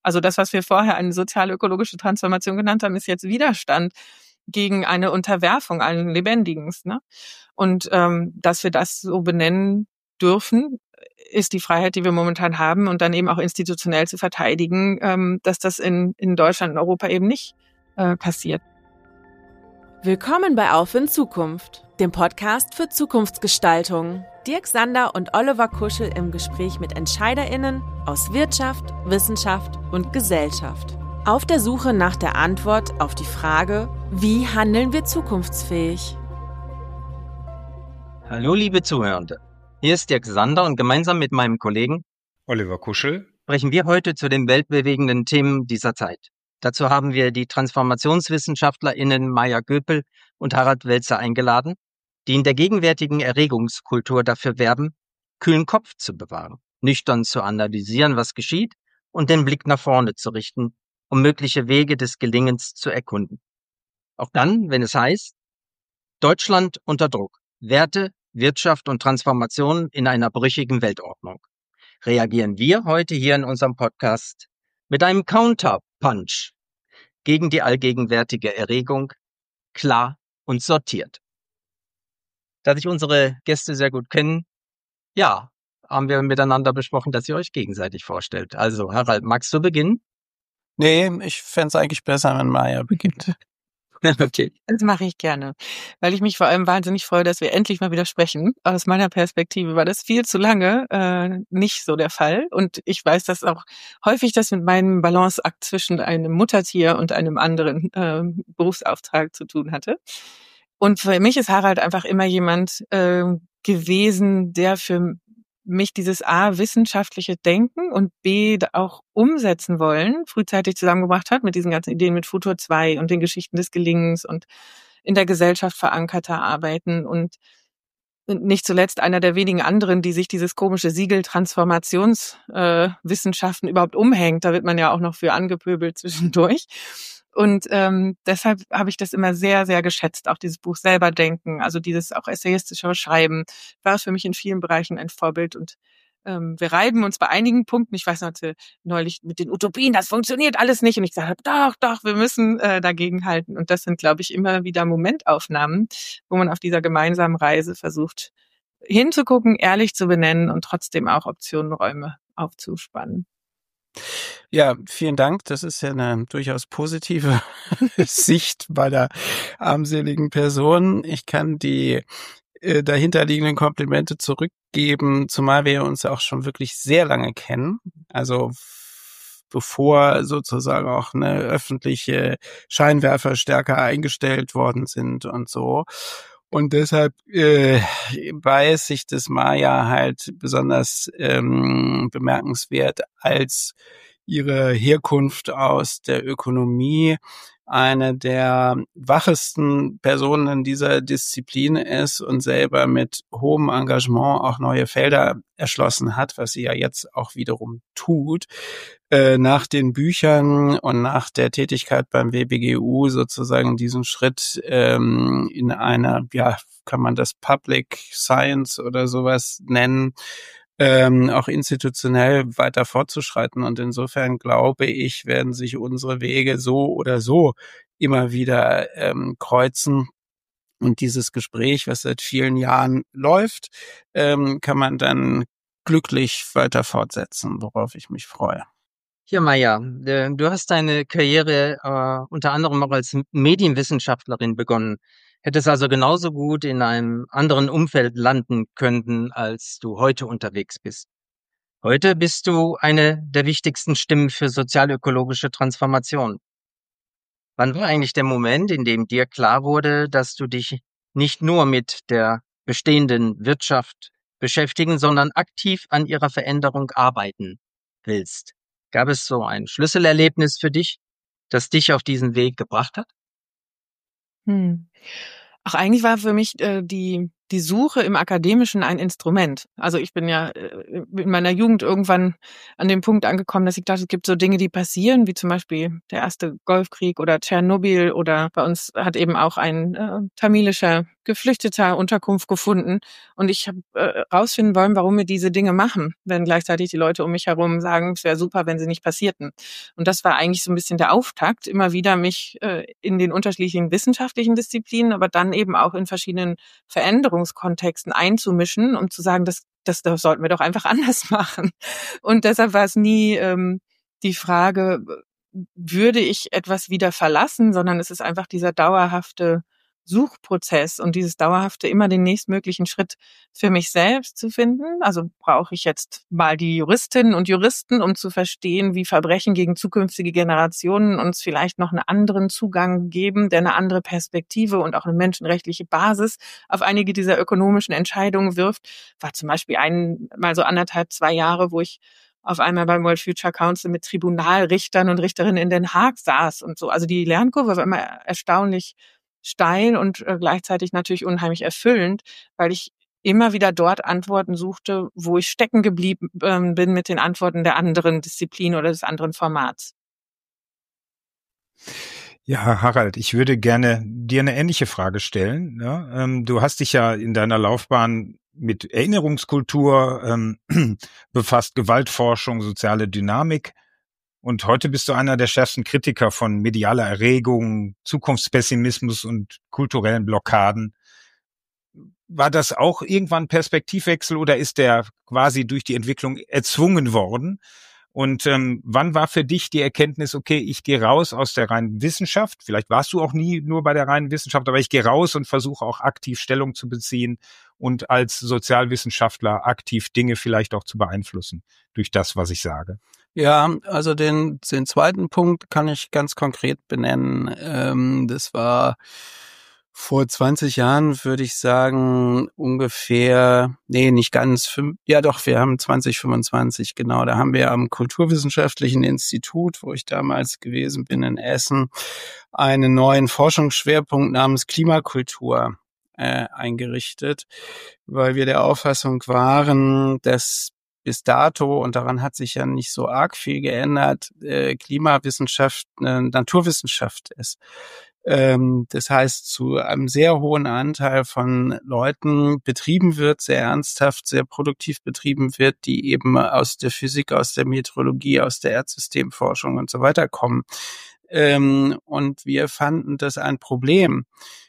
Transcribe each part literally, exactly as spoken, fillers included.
Also das, was wir vorher eine sozial-ökologische Transformation genannt haben, ist jetzt Widerstand gegen eine Unterwerfung allen Lebendigens. Ne? Und ähm, dass wir das so benennen dürfen, ist die Freiheit, die wir momentan haben und dann eben auch institutionell zu verteidigen, ähm, dass das in, in Deutschland und Europa eben nicht äh, passiert. Willkommen bei Auf in Zukunft, dem Podcast für Zukunftsgestaltung. Dirk Sander und Oliver Kuschel im Gespräch mit EntscheiderInnen aus Wirtschaft, Wissenschaft und Gesellschaft. Auf der Suche nach der Antwort auf die Frage, wie handeln wir zukunftsfähig? Hallo liebe Zuhörende, hier ist Dirk Sander und gemeinsam mit meinem Kollegen Oliver Kuschel sprechen wir heute zu den weltbewegenden Themen dieser Zeit. Dazu haben wir die TransformationswissenschaftlerInnen Maja Göpel und Harald Welzer eingeladen, die in der gegenwärtigen Erregungskultur dafür werben, kühlen Kopf zu bewahren, nüchtern zu analysieren, was geschieht und den Blick nach vorne zu richten, um mögliche Wege des Gelingens zu erkunden. Auch dann, wenn es heißt, Deutschland unter Druck, Werte, Wirtschaft und Transformation in einer brüchigen Weltordnung. Reagieren wir heute hier in unserem Podcast mit einem Counterpunch gegen die allgegenwärtige Erregung, klar und sortiert. Da sich unsere Gäste sehr gut kennen, ja, haben wir miteinander besprochen, dass ihr euch gegenseitig vorstellt. Also Harald, magst du beginnen? Nee, ich fände es eigentlich besser, wenn Maja beginnt. Okay. Das mache ich gerne, weil ich mich vor allem wahnsinnig freue, dass wir endlich mal wieder sprechen. Aus meiner Perspektive war das viel zu lange äh, nicht so der Fall. Und ich weiß, dass auch häufig das mit meinem Balanceakt zwischen einem Muttertier und einem anderen äh, Berufsauftrag zu tun hatte. Und für mich ist Harald einfach immer jemand äh, gewesen, der für mich dieses A, wissenschaftliche Denken und B, auch umsetzen wollen, frühzeitig zusammengebracht hat mit diesen ganzen Ideen mit Futur zwei und den Geschichten des Gelingens und in der Gesellschaft verankerter Arbeiten und nicht zuletzt einer der wenigen anderen, die sich dieses komische Siegel Transformationswissenschaften äh, überhaupt umhängt. Da wird man ja auch noch für angepöbelt zwischendurch. Und ähm, deshalb habe ich das immer sehr, sehr geschätzt, auch dieses Buch selber denken, also dieses auch essayistische Schreiben, war für mich in vielen Bereichen ein Vorbild. Und ähm, wir reiben uns bei einigen Punkten, ich weiß noch, neulich mit den Utopien, das funktioniert alles nicht. Und ich sage, doch, doch, wir müssen äh, dagegen halten. Und das sind, glaube ich, immer wieder Momentaufnahmen, wo man auf dieser gemeinsamen Reise versucht, hinzugucken, ehrlich zu benennen und trotzdem auch Optionenräume aufzuspannen. Ja, vielen Dank. Das ist ja eine durchaus positive Sicht bei der armseligen Person. Ich kann die äh, dahinterliegenden Komplimente zurückgeben, zumal wir uns auch schon wirklich sehr lange kennen. Also f- bevor sozusagen auch eine öffentliche Scheinwerfer stärker eingestellt worden sind und so. Und deshalb äh, weiß ich das Maja halt besonders ähm, bemerkenswert als ihre Herkunft aus der Ökonomie eine der wachesten Personen in dieser Disziplin ist und selber mit hohem Engagement auch neue Felder erschlossen hat, was sie ja jetzt auch wiederum tut. Äh, nach den Büchern und nach der Tätigkeit beim W B G U sozusagen diesen Schritt ähm, in einer, ja, kann man das Public Science oder sowas nennen, ähm, auch institutionell weiter fortzuschreiten. Und insofern glaube ich, werden sich unsere Wege so oder so immer wieder ähm, kreuzen. Und dieses Gespräch, was seit vielen Jahren läuft, ähm, kann man dann glücklich weiter fortsetzen, worauf ich mich freue. Ja, Maja, äh, du hast deine Karriere äh, unter anderem auch als Medienwissenschaftlerin begonnen. Hättest also genauso gut in einem anderen Umfeld landen können, als du heute unterwegs bist. Heute bist du eine der wichtigsten Stimmen für sozialökologische Transformation. Wann war eigentlich der Moment, in dem dir klar wurde, dass du dich nicht nur mit der bestehenden Wirtschaft beschäftigen, sondern aktiv an ihrer Veränderung arbeiten willst? Gab es so ein Schlüsselerlebnis für dich, das dich auf diesen Weg gebracht hat? Hm. Ach, eigentlich war für mich äh, die die Suche im Akademischen ein Instrument. Also ich bin ja äh, in meiner Jugend irgendwann an dem Punkt angekommen, dass ich dachte, es gibt so Dinge, die passieren, wie zum Beispiel der erste Golfkrieg oder Tschernobyl oder bei uns hat eben auch ein äh, tamilischer geflüchteter Unterkunft gefunden. Und ich habe äh, rausfinden wollen, warum wir diese Dinge machen, wenn gleichzeitig die Leute um mich herum sagen, es wäre super, wenn sie nicht passierten. Und das war eigentlich so ein bisschen der Auftakt, immer wieder mich äh, in den unterschiedlichen wissenschaftlichen Disziplinen, aber dann eben auch in verschiedenen Veränderungskontexten einzumischen, um zu sagen, das, das, das sollten wir doch einfach anders machen. Und deshalb war es nie ähm, die Frage, würde ich etwas wieder verlassen, sondern es ist einfach dieser dauerhafte Suchprozess und dieses dauerhafte immer den nächstmöglichen Schritt für mich selbst zu finden. Also brauche ich jetzt mal die Juristinnen und Juristen, um zu verstehen, wie Verbrechen gegen zukünftige Generationen uns vielleicht noch einen anderen Zugang geben, der eine andere Perspektive und auch eine menschenrechtliche Basis auf einige dieser ökonomischen Entscheidungen wirft. War zum Beispiel ein, mal so anderthalb, zwei Jahre, wo ich auf einmal beim World Future Council mit Tribunalrichtern und Richterinnen in Den Haag saß und so. Also die Lernkurve war immer erstaunlich steil und äh, gleichzeitig natürlich unheimlich erfüllend, weil ich immer wieder dort Antworten suchte, wo ich stecken geblieben ähm, bin mit den Antworten der anderen Disziplin oder des anderen Formats. Ja, Harald, ich würde gerne dir eine ähnliche Frage stellen. Ja, ähm, du hast dich ja in deiner Laufbahn mit Erinnerungskultur ähm, befasst, Gewaltforschung, soziale Dynamik. Und heute bist du einer der schärfsten Kritiker von medialer Erregung, Zukunftspessimismus und kulturellen Blockaden. War das auch irgendwann ein Perspektivwechsel oder ist der quasi durch die Entwicklung erzwungen worden? Und ähm, wann war für dich die Erkenntnis, okay, ich gehe raus aus der reinen Wissenschaft, vielleicht warst du auch nie nur bei der reinen Wissenschaft, aber ich gehe raus und versuche auch aktiv Stellung zu beziehen und als Sozialwissenschaftler aktiv Dinge vielleicht auch zu beeinflussen durch das, was ich sage? Ja, also den, den zweiten Punkt kann ich ganz konkret benennen. Ähm, das war vor zwanzig Jahren, würde ich sagen, ungefähr, nee, nicht ganz, fünf, ja doch, wir haben zwanzig fünfundzwanzig, genau, da haben wir am Kulturwissenschaftlichen Institut, wo ich damals gewesen bin in Essen, einen neuen Forschungsschwerpunkt namens Klimakultur äh, eingerichtet, weil wir der Auffassung waren, dass bis dato, und daran hat sich ja nicht so arg viel geändert, äh, Klimawissenschaft eine Naturwissenschaft ist. Ähm, das heißt, zu einem sehr hohen Anteil von Leuten betrieben wird, sehr ernsthaft, sehr produktiv betrieben wird, die eben aus der Physik, aus der Meteorologie, aus der Erdsystemforschung und so weiter kommen. Ähm, und wir fanden das ein Problem,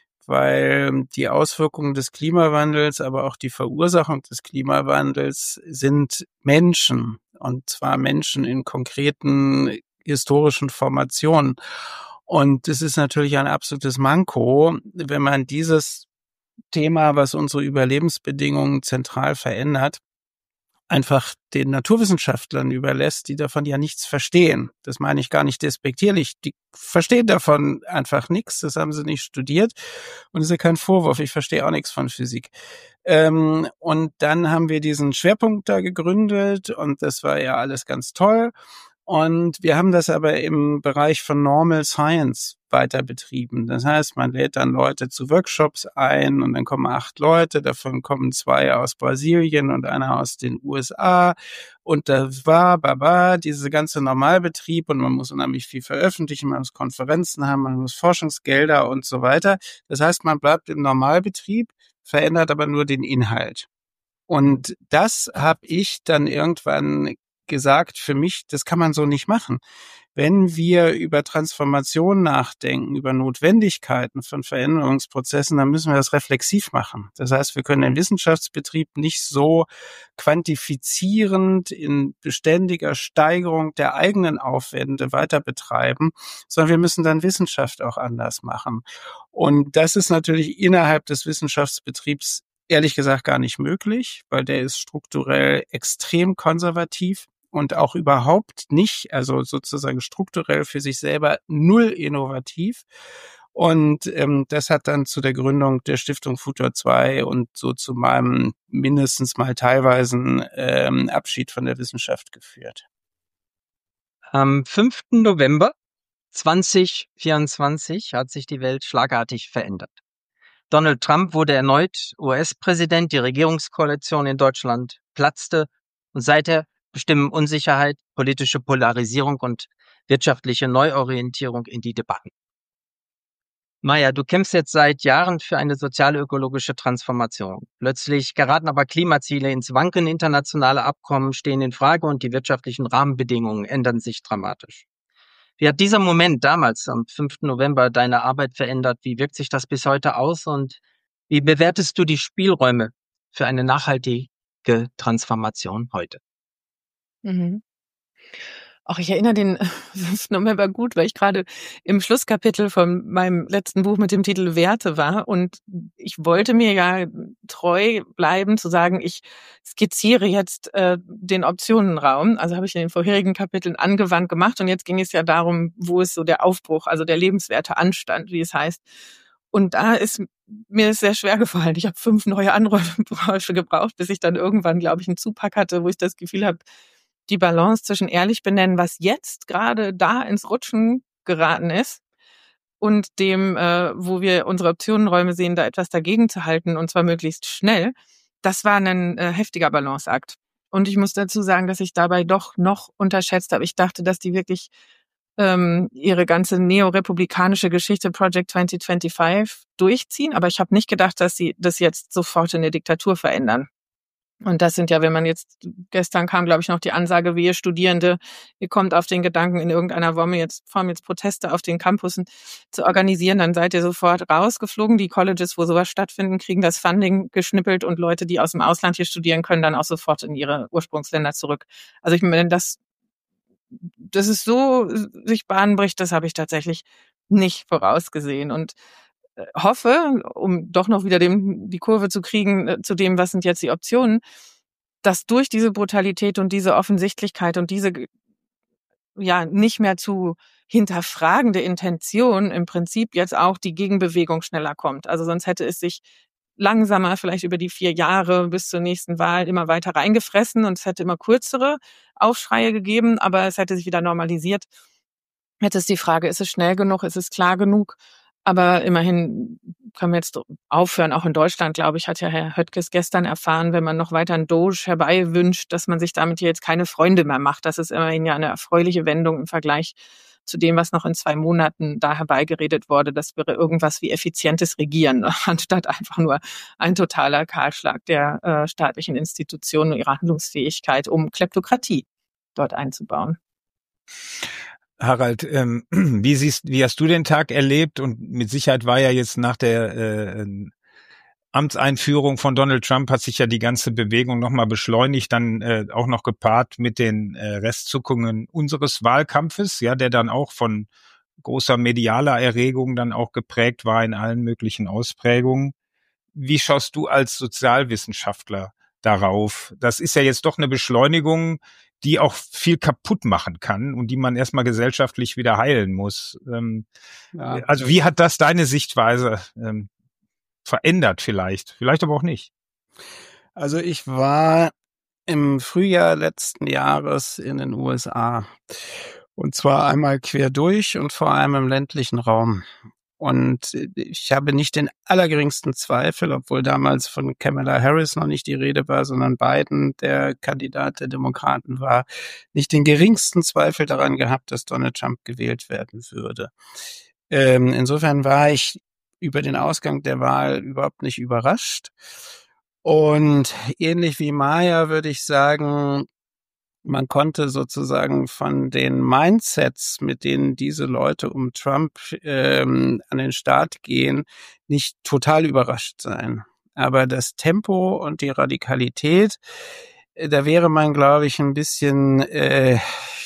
weil die Auswirkungen des Klimawandels, aber auch die Verursachung des Klimawandels sind Menschen, und zwar Menschen in konkreten historischen Formationen. Und es ist natürlich ein absolutes Manko, wenn man dieses Thema, was unsere Überlebensbedingungen zentral verändert, einfach den Naturwissenschaftlern überlässt, die davon ja nichts verstehen. Das meine ich gar nicht despektierlich. Die verstehen davon einfach nichts. Das haben sie nicht studiert. Und das ist ja kein Vorwurf. Ich verstehe auch nichts von Physik. Ähm, und dann haben wir diesen Schwerpunkt da gegründet und das war ja alles ganz toll. Und wir haben das aber im Bereich von Normal Science weiter betrieben. Das heißt, man lädt dann Leute zu Workshops ein und dann kommen acht Leute, davon kommen zwei aus Brasilien und einer aus den U S A. Und das war, baba, diese ganze Normalbetrieb und man muss unheimlich viel veröffentlichen, man muss Konferenzen haben, man muss Forschungsgelder und so weiter. Das heißt, man bleibt im Normalbetrieb, verändert aber nur den Inhalt. Und das habe ich dann irgendwann gesagt, für mich, das kann man so nicht machen. Wenn wir über Transformation nachdenken, über Notwendigkeiten von Veränderungsprozessen, dann müssen wir das reflexiv machen. Das heißt, wir können den Wissenschaftsbetrieb nicht so quantifizierend in beständiger Steigerung der eigenen Aufwände weiter betreiben, sondern wir müssen dann Wissenschaft auch anders machen. Und das ist natürlich innerhalb des Wissenschaftsbetriebs ehrlich gesagt gar nicht möglich, weil der ist strukturell extrem konservativ und auch überhaupt nicht, also sozusagen strukturell für sich selber null innovativ. Und ähm, das hat dann zu der Gründung der Stiftung Futur zwei und so zu meinem mindestens mal teilweisen ähm, Abschied von der Wissenschaft geführt. Am fünften November zweitausendvierundzwanzig hat sich die Welt schlagartig verändert. Donald Trump wurde erneut U S-Präsident, die Regierungskoalition in Deutschland platzte und seither bestimmen Unsicherheit, politische Polarisierung und wirtschaftliche Neuorientierung in die Debatten. Maja, du kämpfst jetzt seit Jahren für eine sozial-ökologische Transformation. Plötzlich geraten aber Klimaziele ins Wanken, internationale Abkommen stehen in Frage und die wirtschaftlichen Rahmenbedingungen ändern sich dramatisch. Wie hat dieser Moment damals am fünften November deine Arbeit verändert? Wie wirkt sich das bis heute aus und wie bewertest du die Spielräume für eine nachhaltige Transformation heute? Mhm. Auch ich erinnere den fünften November gut, weil ich gerade im Schlusskapitel von meinem letzten Buch mit dem Titel Werte war und ich wollte mir ja treu bleiben, zu sagen, ich skizziere jetzt äh, den Optionenraum. Also habe ich in den vorherigen Kapiteln angewandt gemacht und jetzt ging es ja darum, wo ist so der Aufbruch, also der lebenswerte Anstand, wie es heißt. Und da ist mir ist sehr schwer gefallen. Ich habe fünf neue Anläufe gebraucht, bis ich dann irgendwann, glaube ich, einen Zupack hatte, wo ich das Gefühl habe, die Balance zwischen ehrlich benennen, was jetzt gerade da ins Rutschen geraten ist und dem, äh, wo wir unsere Optionenräume sehen, da etwas dagegen zu halten und zwar möglichst schnell, das war ein äh, heftiger Balanceakt. Und ich muss dazu sagen, dass ich dabei doch noch unterschätzt habe. Ich dachte, dass die wirklich ähm, ihre ganze neorepublikanische Geschichte Project zwanzig fünfundzwanzig durchziehen, aber ich habe nicht gedacht, dass sie das jetzt sofort in eine Diktatur verändern. Und das sind ja, wenn man jetzt, gestern kam, glaube ich, noch die Ansage, wehe Studierende, ihr kommt auf den Gedanken, in irgendeiner Form jetzt, Form jetzt Proteste auf den Campussen zu organisieren, dann seid ihr sofort rausgeflogen. Die Colleges, wo sowas stattfinden, kriegen das Funding geschnippelt und Leute, die aus dem Ausland hier studieren, können dann auch sofort in ihre Ursprungsländer zurück. Also ich meine, das, das ist so sich Bahn bricht, das habe ich tatsächlich nicht vorausgesehen. Und hoffe, um doch noch wieder dem, die Kurve zu kriegen, äh, zu dem, was sind jetzt die Optionen, dass durch diese Brutalität und diese Offensichtlichkeit und diese, ja, nicht mehr zu hinterfragende Intention im Prinzip jetzt auch die Gegenbewegung schneller kommt. Also sonst hätte es sich langsamer vielleicht über die vier Jahre bis zur nächsten Wahl immer weiter reingefressen und es hätte immer kürzere Aufschreie gegeben, aber es hätte sich wieder normalisiert. Jetzt ist die Frage, ist es schnell genug, ist es klar genug? Aber immerhin können wir jetzt aufhören. Auch in Deutschland, glaube ich, hat ja Herr Höttges gestern erfahren, wenn man noch weiter ein Doge herbei wünscht, dass man sich damit hier jetzt keine Freunde mehr macht. Das ist immerhin ja eine erfreuliche Wendung im Vergleich zu dem, was noch in zwei Monaten da herbeigeredet wurde. Das wäre irgendwas wie effizientes Regieren, anstatt einfach nur ein totaler Kahlschlag der äh, staatlichen Institutionen und ihrer Handlungsfähigkeit, um Kleptokratie dort einzubauen. Harald, ähm, wie siehst, wie hast du den Tag erlebt? Und mit Sicherheit war ja jetzt nach der äh, Amtseinführung von Donald Trump hat sich ja die ganze Bewegung nochmal beschleunigt, dann äh, auch noch gepaart mit den äh, Restzuckungen unseres Wahlkampfes, ja, der dann auch von großer medialer Erregung dann auch geprägt war in allen möglichen Ausprägungen. Wie schaust du als Sozialwissenschaftler darauf? Das ist ja jetzt doch eine Beschleunigung, die auch viel kaputt machen kann und die man erstmal gesellschaftlich wieder heilen muss. Ähm, ja. Also wie hat das deine Sichtweise ähm, verändert vielleicht? Vielleicht aber auch nicht. Also ich war im Frühjahr letzten Jahres in den U S A und zwar einmal quer durch und vor allem im ländlichen Raum. Und ich habe nicht den allergeringsten Zweifel, obwohl damals von Kamala Harris noch nicht die Rede war, sondern Biden, der Kandidat der Demokraten war, nicht den geringsten Zweifel daran gehabt, dass Donald Trump gewählt werden würde. Ähm, insofern war ich über den Ausgang der Wahl überhaupt nicht überrascht. Und ähnlich wie Maja würde ich sagen, man konnte sozusagen von den Mindsets, mit denen diese Leute um Trump ähm, an den Start gehen, nicht total überrascht sein. Aber das Tempo und die Radikalität, äh, da wäre man, glaube ich, ein bisschen äh,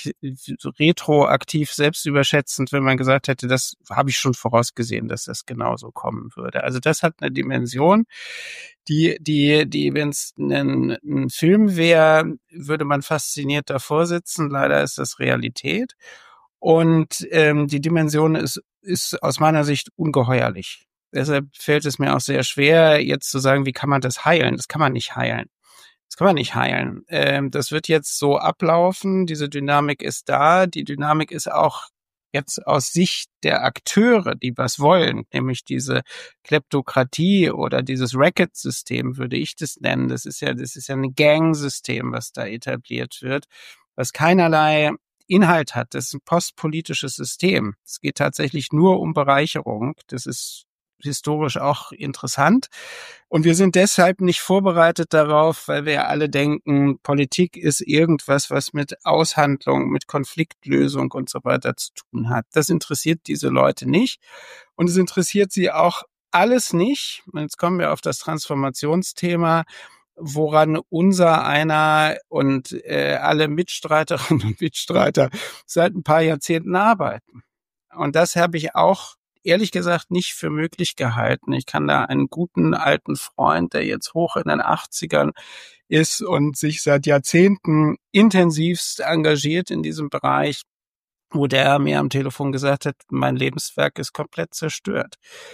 retroaktiv selbstüberschätzend, wenn man gesagt hätte, das habe ich schon vorausgesehen, dass das genauso kommen würde. Also das hat eine Dimension, die, die, die, wenn es ein, ein Film wäre, würde man fasziniert davor sitzen. Leider ist das Realität. Und ähm, die Dimension ist, ist aus meiner Sicht ungeheuerlich. Deshalb fällt es mir auch sehr schwer, jetzt zu sagen, wie kann man das heilen? Das kann man nicht heilen. Das kann man nicht heilen. Ähm, das wird jetzt so ablaufen. Diese Dynamik ist da. Die Dynamik ist auch jetzt aus Sicht der Akteure, die was wollen, nämlich diese Kleptokratie oder dieses Racket-System, würde ich das nennen. Das ist ja, das ist ja ein Gang-System, was da etabliert wird, was keinerlei Inhalt hat. Das ist ein postpolitisches System. Es geht tatsächlich nur um Bereicherung. Das ist historisch auch interessant. Und wir sind deshalb nicht vorbereitet darauf, weil wir ja alle denken, Politik ist irgendwas, was mit Aushandlung, mit Konfliktlösung und so weiter zu tun hat. Das interessiert diese Leute nicht. Und es interessiert sie auch alles nicht. Und jetzt kommen wir auf das Transformationsthema, woran unser einer und äh, alle Mitstreiterinnen und Mitstreiter seit ein paar Jahrzehnten arbeiten. Und das habe ich auch ehrlich gesagt nicht für möglich gehalten. Ich kann da einen guten alten Freund, der jetzt hoch in den achtzigern ist und sich seit Jahrzehnten intensivst engagiert in diesem Bereich, wo der mir am Telefon gesagt hat, mein Lebenswerk ist komplett zerstört.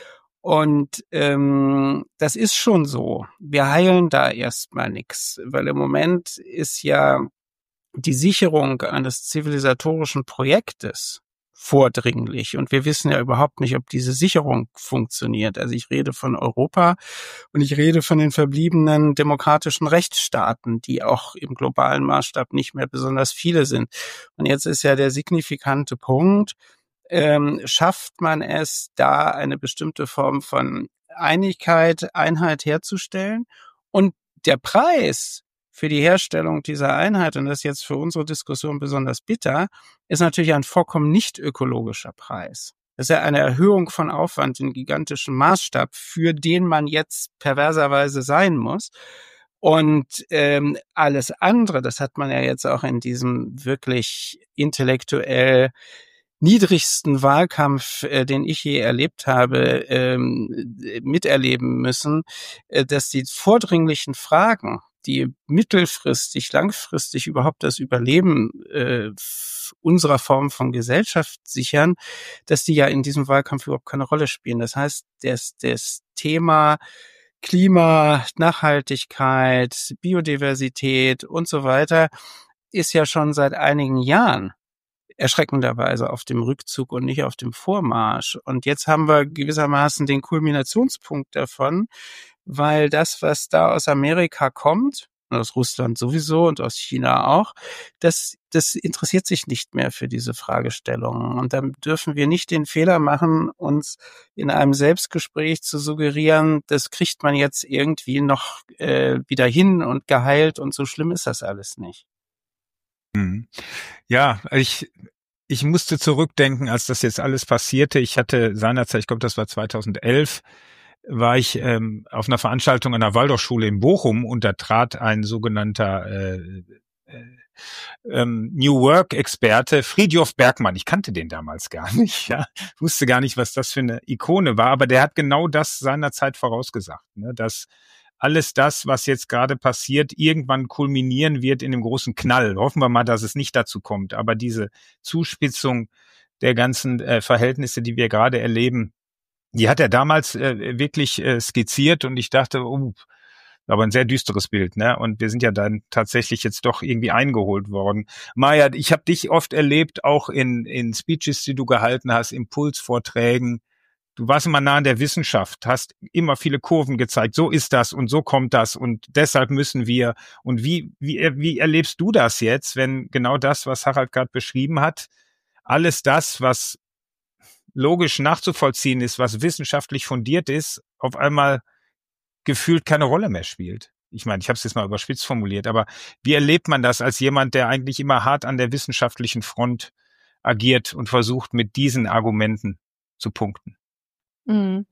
Und ähm, das ist schon so. Wir heilen da erstmal nichts, weil im Moment ist ja die Sicherung eines zivilisatorischen Projektes vordringlich. Und wir wissen ja überhaupt nicht, ob diese Sicherung funktioniert. Also ich rede von Europa und ich rede von den verbliebenen demokratischen Rechtsstaaten, die auch im globalen Maßstab nicht mehr besonders viele sind. Und jetzt ist ja der signifikante Punkt, ähm, schafft man es, da eine bestimmte Form von Einigkeit, Einheit herzustellen? Und der Preis für die Herstellung dieser Einheit, und das ist jetzt für unsere Diskussion besonders bitter, ist natürlich ein vollkommen nicht ökologischer Preis. Das ist ja eine Erhöhung von Aufwand in gigantischem Maßstab, für den man jetzt perverserweise sein muss. Und ähm, alles andere, das hat man ja jetzt auch in diesem wirklich intellektuell niedrigsten Wahlkampf, äh, den ich je erlebt habe, ähm, miterleben müssen, äh, dass die vordringlichen Fragen, die mittelfristig, langfristig überhaupt das Überleben äh, unserer Form von Gesellschaft sichern, dass die ja in diesem Wahlkampf überhaupt keine Rolle spielen. Das heißt, das, das Thema Klima, Nachhaltigkeit, Biodiversität und so weiter ist ja schon seit einigen Jahren erschreckenderweise auf dem Rückzug und nicht auf dem Vormarsch. Und jetzt haben wir gewissermaßen den Kulminationspunkt davon, weil das, was da aus Amerika kommt, und aus Russland sowieso und aus China auch, das, das interessiert sich nicht mehr für diese Fragestellungen. Und dann dürfen wir nicht den Fehler machen, uns in einem Selbstgespräch zu suggerieren, das kriegt man jetzt irgendwie noch äh, wieder hin und geheilt und so schlimm ist das alles nicht. Ja, ich, ich musste zurückdenken, als das jetzt alles passierte. Ich hatte seinerzeit, ich glaube, das war zweitausendelf, war ich ähm, auf einer Veranstaltung an der Waldorfschule in Bochum und da trat ein sogenannter äh, äh, ähm, New Work-Experte, Fridtjof Bergmann. Ich kannte den damals gar nicht, ja, wusste gar nicht, was das für eine Ikone war, aber der hat genau das seinerzeit vorausgesagt, ne, dass alles das, was jetzt gerade passiert, irgendwann kulminieren wird in dem großen Knall. Hoffen wir mal, dass es nicht dazu kommt, aber diese Zuspitzung der ganzen äh, Verhältnisse, die wir gerade erleben, die hat er damals äh, wirklich äh, skizziert und ich dachte, oh, aber ein sehr düsteres Bild, ne? Und wir sind ja dann tatsächlich jetzt doch irgendwie eingeholt worden. Maja, ich habe dich oft erlebt, auch in in Speeches, die du gehalten hast, Impulsvorträgen. Du warst immer nah an der Wissenschaft, hast immer viele Kurven gezeigt. So ist das und so kommt das und deshalb müssen wir. Und wie wie wie erlebst du das jetzt, wenn genau das, was Harald gerade beschrieben hat, alles das, was logisch nachzuvollziehen ist, was wissenschaftlich fundiert ist, auf einmal gefühlt keine Rolle mehr spielt? Ich meine, ich habe es jetzt mal überspitzt formuliert, aber wie erlebt man das als jemand, der eigentlich immer hart an der wissenschaftlichen Front agiert und versucht, mit diesen Argumenten zu punkten? Mhm.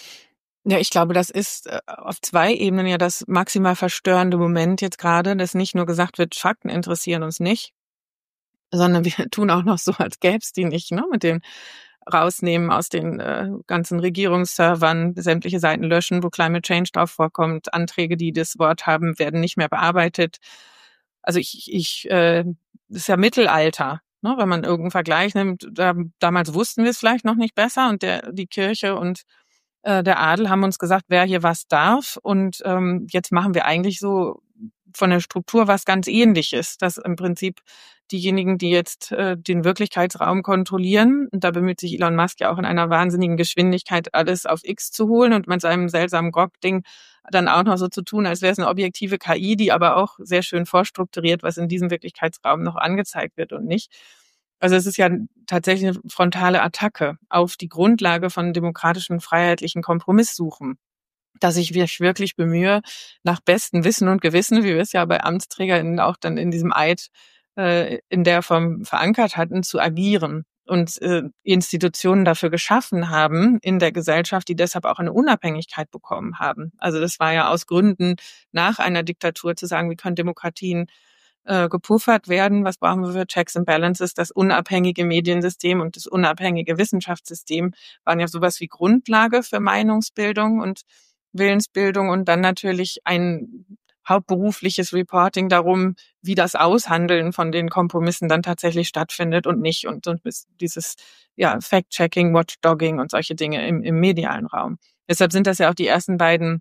Ja, ich glaube, das ist äh, auf zwei Ebenen ja das maximal verstörende Moment jetzt gerade, dass nicht nur gesagt wird, Fakten interessieren uns nicht, sondern wir tun auch noch so, als gäbe es die nicht, ne? Mit den rausnehmen aus den äh, ganzen Regierungsservern, sämtliche Seiten löschen, wo Climate Change drauf vorkommt, Anträge, die das Wort haben, werden nicht mehr bearbeitet. Also ich, ich, äh, das ist ja Mittelalter, ne? Wenn man irgendeinen Vergleich nimmt, da, damals wussten wir es vielleicht noch nicht besser und der, die Kirche und äh, der Adel haben uns gesagt, wer hier was darf und ähm, jetzt machen wir eigentlich so von der Struktur was ganz Ähnliches, dass im Prinzip diejenigen, die jetzt äh, den Wirklichkeitsraum kontrollieren, und da bemüht sich Elon Musk ja auch in einer wahnsinnigen Geschwindigkeit, alles auf X zu holen und mit seinem seltsamen Grok-Ding dann auch noch so zu tun, als wäre es eine objektive K I, die aber auch sehr schön vorstrukturiert, was in diesem Wirklichkeitsraum noch angezeigt wird und nicht. Also es ist ja tatsächlich eine frontale Attacke auf die Grundlage von demokratischen, freiheitlichen Kompromisssuchen, dass ich mich wirklich bemühe, nach bestem Wissen und Gewissen, wie wir es ja bei AmtsträgerInnen auch dann in diesem Eid äh, in der Form verankert hatten, zu agieren und äh, Institutionen dafür geschaffen haben in der Gesellschaft, die deshalb auch eine Unabhängigkeit bekommen haben. Also das war ja aus Gründen nach einer Diktatur zu sagen, wie können Demokratien äh, gepuffert werden, was brauchen wir für Checks and Balances, das unabhängige Mediensystem und das unabhängige Wissenschaftssystem waren ja sowas wie Grundlage für Meinungsbildung und Willensbildung und dann natürlich ein hauptberufliches Reporting darum, wie das Aushandeln von den Kompromissen dann tatsächlich stattfindet und nicht und, und dieses ja Fact-Checking, Watchdogging und solche Dinge im, im medialen Raum. Deshalb sind das ja auch die ersten beiden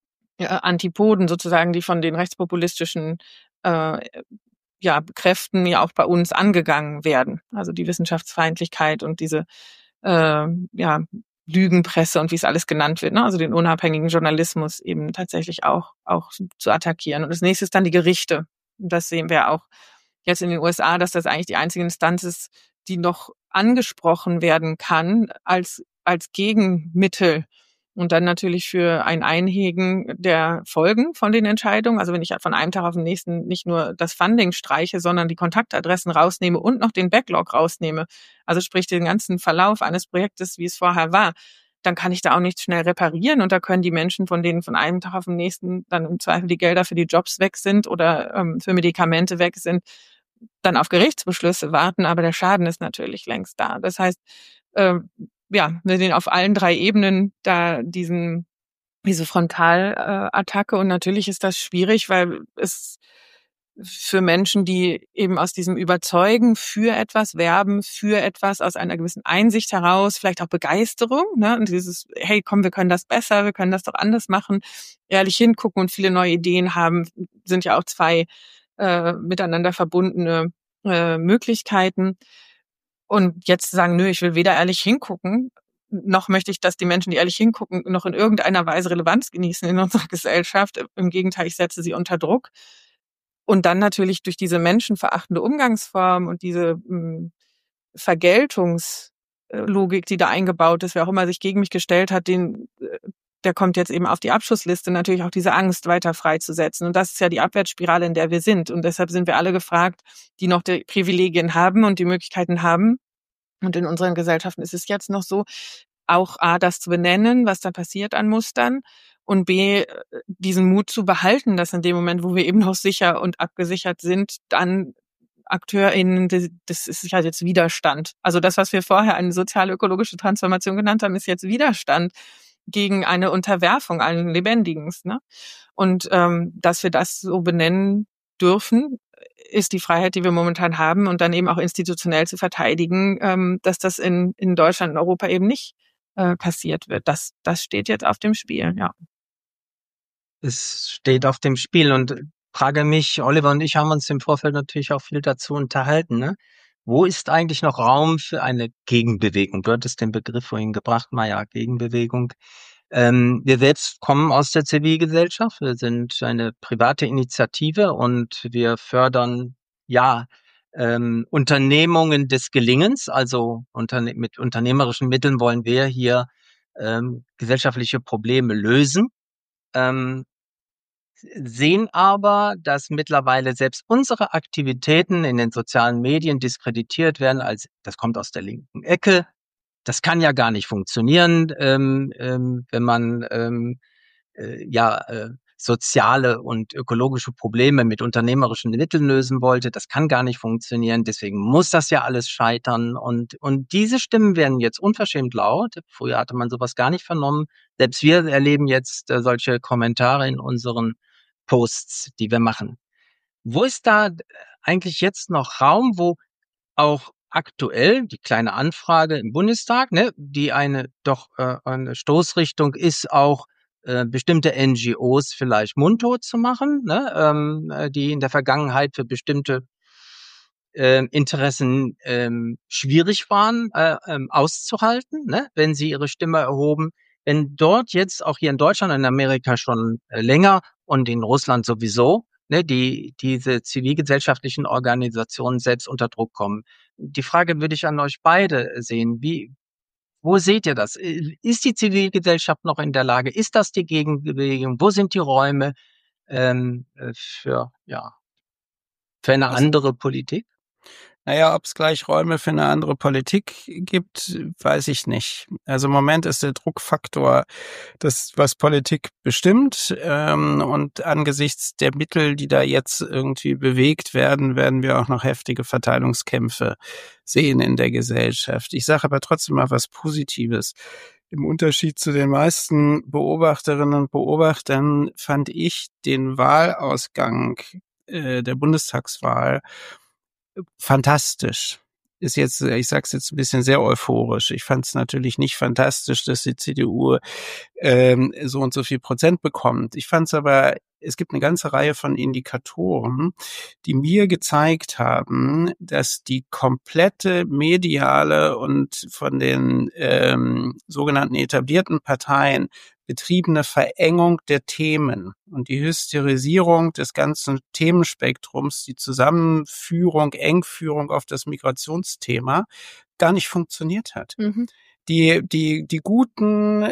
ja, Antipoden sozusagen, die von den rechtspopulistischen äh, ja, Kräften ja auch bei uns angegangen werden. Also die Wissenschaftsfeindlichkeit und diese äh, ja, Lügenpresse und wie es alles genannt wird, ne? Also den unabhängigen Journalismus eben tatsächlich auch auch zu attackieren. Und das nächste ist dann die Gerichte. Und das sehen wir auch jetzt in den U S A, dass das eigentlich die einzige Instanz ist, die noch angesprochen werden kann als als Gegenmittel. Und dann natürlich für ein Einhegen der Folgen von den Entscheidungen. Also wenn ich von einem Tag auf den nächsten nicht nur das Funding streiche, sondern die Kontaktadressen rausnehme und noch den Backlog rausnehme, also sprich den ganzen Verlauf eines Projektes, wie es vorher war, dann kann ich da auch nicht schnell reparieren. Und da können die Menschen, von denen von einem Tag auf den nächsten dann im Zweifel die Gelder für die Jobs weg sind oder ähm, für Medikamente weg sind, dann auf Gerichtsbeschlüsse warten. Aber der Schaden ist natürlich längst da. Das heißt, ähm, ja, wir sehen auf allen drei Ebenen da diesen, diese Frontalattacke. Und natürlich ist das schwierig, weil es für Menschen, die eben aus diesem Überzeugen für etwas werben, für etwas aus einer gewissen Einsicht heraus, vielleicht auch Begeisterung, ne, und dieses, hey, komm, wir können das besser, wir können das doch anders machen, ehrlich hingucken und viele neue Ideen haben, sind ja auch zwei äh, miteinander verbundene äh, Möglichkeiten. Und jetzt sagen, nö, ich will weder ehrlich hingucken, noch möchte ich, dass die Menschen, die ehrlich hingucken, noch in irgendeiner Weise Relevanz genießen in unserer Gesellschaft. Im Gegenteil, ich setze sie unter Druck. Und dann natürlich durch diese menschenverachtende Umgangsform und diese mh, Vergeltungslogik, die da eingebaut ist, wer auch immer sich gegen mich gestellt hat, den, der kommt jetzt eben auf die Abschussliste, natürlich auch diese Angst weiter freizusetzen. Und das ist ja die Abwärtsspirale, in der wir sind. Und deshalb sind wir alle gefragt, die noch die Privilegien haben und die Möglichkeiten haben. Und in unseren Gesellschaften ist es jetzt noch so, auch A, das zu benennen, was da passiert an Mustern, und B, diesen Mut zu behalten, dass in dem Moment, wo wir eben noch sicher und abgesichert sind, dann AkteurInnen, das ist ja jetzt Widerstand. Also das, was wir vorher eine sozial-ökologische Transformation genannt haben, ist jetzt Widerstand gegen eine Unterwerfung allen Lebendigens. Ne? Und ähm, dass wir das so benennen dürfen, ist die Freiheit, die wir momentan haben, und dann eben auch institutionell zu verteidigen, ähm, dass das in, in Deutschland und Europa eben nicht äh, passiert wird. Das, das steht jetzt auf dem Spiel, ja. Es steht auf dem Spiel und frage mich, Oliver und ich haben uns im Vorfeld natürlich auch viel dazu unterhalten, ne? Wo ist eigentlich noch Raum für eine Gegenbewegung? Du hattest den Begriff vorhin gebracht, Maja, Gegenbewegung. Ähm, wir selbst kommen aus der Zivilgesellschaft. Wir sind eine private Initiative und wir fördern, ja, ähm, Unternehmungen des Gelingens. Also unterne- mit unternehmerischen Mitteln wollen wir hier ähm, gesellschaftliche Probleme lösen. Ähm, sehen aber, dass mittlerweile selbst unsere Aktivitäten in den sozialen Medien diskreditiert werden als, das kommt aus der linken Ecke, das kann ja gar nicht funktionieren, ähm, ähm, wenn man ähm, äh, ja äh, soziale und ökologische Probleme mit unternehmerischen Mitteln lösen wollte. Das kann gar nicht funktionieren, deswegen muss das ja alles scheitern. Und, und diese Stimmen werden jetzt unverschämt laut. Früher hatte man sowas gar nicht vernommen. Selbst wir erleben jetzt äh, solche Kommentare in unseren Posts, die wir machen. Wo ist da eigentlich jetzt noch Raum, wo auch aktuell die kleine Anfrage im Bundestag, ne, die eine doch äh, eine Stoßrichtung ist, auch äh, bestimmte N G Os vielleicht mundtot zu machen, ne, ähm, die in der Vergangenheit für bestimmte äh, Interessen ähm, schwierig waren äh, ähm, auszuhalten, ne, wenn sie ihre Stimme erhoben. Wenn dort jetzt auch hier in Deutschland und in Amerika schon äh, länger und in Russland sowieso ne, die diese zivilgesellschaftlichen Organisationen selbst unter Druck kommen. Die Frage würde ich an euch beide sehen. Wie, wo seht ihr das? Ist die Zivilgesellschaft noch in der Lage? Ist das die Gegenbewegung? Wo sind die Räume ähm, für, ja, für eine Also, andere Politik? Naja, ob es gleich Räume für eine andere Politik gibt, weiß ich nicht. Also im Moment ist der Druckfaktor das, was Politik bestimmt. Ähm, und angesichts der Mittel, die da jetzt irgendwie bewegt werden, werden wir auch noch heftige Verteilungskämpfe sehen in der Gesellschaft. Ich sage aber trotzdem mal was Positives. Im Unterschied zu den meisten Beobachterinnen und Beobachtern fand ich den Wahlausgang äh, der Bundestagswahl fantastisch. Ist jetzt, ich sag's jetzt ein bisschen sehr euphorisch. Ich fand es natürlich nicht fantastisch, dass die C D U ähm, so und so viel Prozent bekommt. Ich fand es aber, es gibt eine ganze Reihe von Indikatoren, die mir gezeigt haben, dass die komplette mediale und von den ähm, sogenannten etablierten Parteien betriebene Verengung der Themen und die Hysterisierung des ganzen Themenspektrums, die Zusammenführung, Engführung auf das Migrationsthema gar nicht funktioniert hat. Mhm. Die, die, die guten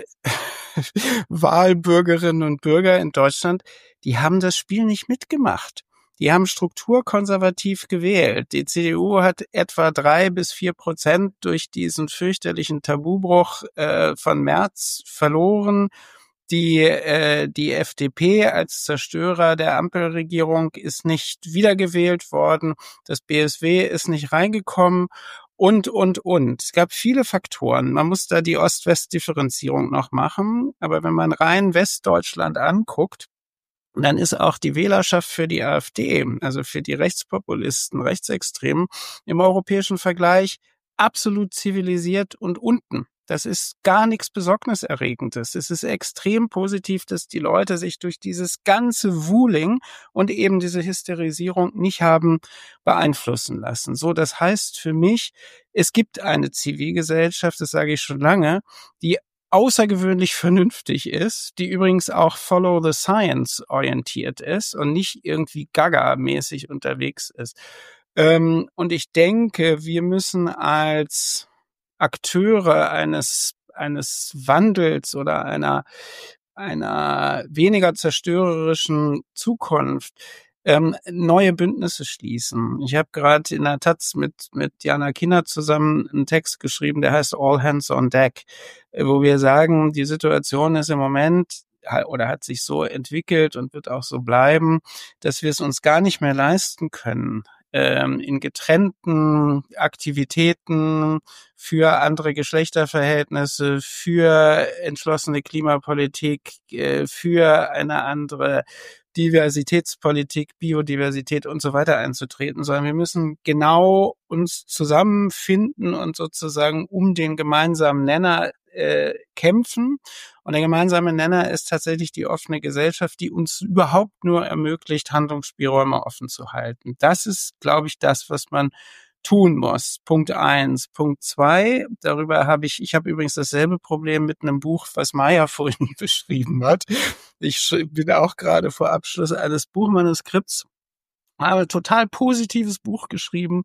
Wahlbürgerinnen und Bürger in Deutschland, die haben das Spiel nicht mitgemacht. Die haben strukturkonservativ gewählt. Die C D U hat etwa drei bis vier Prozent durch diesen fürchterlichen Tabubruch äh, von März verloren. Die äh, die F D P als Zerstörer der Ampelregierung ist nicht wiedergewählt worden. Das B S W ist nicht reingekommen. Und, und, und. Es gab viele Faktoren. Man muss da die Ost-West-Differenzierung noch machen. Aber wenn man rein Westdeutschland anguckt, dann ist auch die Wählerschaft für die AfD, also für die Rechtspopulisten, Rechtsextremen, im europäischen Vergleich absolut zivilisiert und unten. Das ist gar nichts Besorgniserregendes. Es ist extrem positiv, dass die Leute sich durch dieses ganze Wuling und eben diese Hysterisierung nicht haben beeinflussen lassen. So, das heißt für mich, es gibt eine Zivilgesellschaft, das sage ich schon lange, die außergewöhnlich vernünftig ist, die übrigens auch Follow the Science orientiert ist und nicht irgendwie Gaga-mäßig unterwegs ist. Ähm, und ich denke, wir müssen als Akteure eines eines Wandels oder einer einer weniger zerstörerischen Zukunft ähm, neue Bündnisse schließen. Ich habe gerade in der Taz mit mit Jana Kinner zusammen einen Text geschrieben, der heißt All Hands on Deck, wo wir sagen, die Situation ist im Moment oder hat sich so entwickelt und wird auch so bleiben, dass wir es uns gar nicht mehr leisten können, in getrennten Aktivitäten für andere Geschlechterverhältnisse, für entschlossene Klimapolitik, für eine andere Diversitätspolitik, Biodiversität und so weiter einzutreten, sondern wir müssen genau uns zusammenfinden und sozusagen um den gemeinsamen Nenner äh, kämpfen. Und der gemeinsame Nenner ist tatsächlich die offene Gesellschaft, die uns überhaupt nur ermöglicht, Handlungsspielräume offen zu halten. Das ist, glaube ich, das, was man tun muss. Punkt eins. Punkt zwei, darüber habe ich, ich habe übrigens dasselbe Problem mit einem Buch, was Maya vorhin beschrieben hat. Ich bin auch gerade vor Abschluss eines Buchmanuskripts, habe ein total positives Buch geschrieben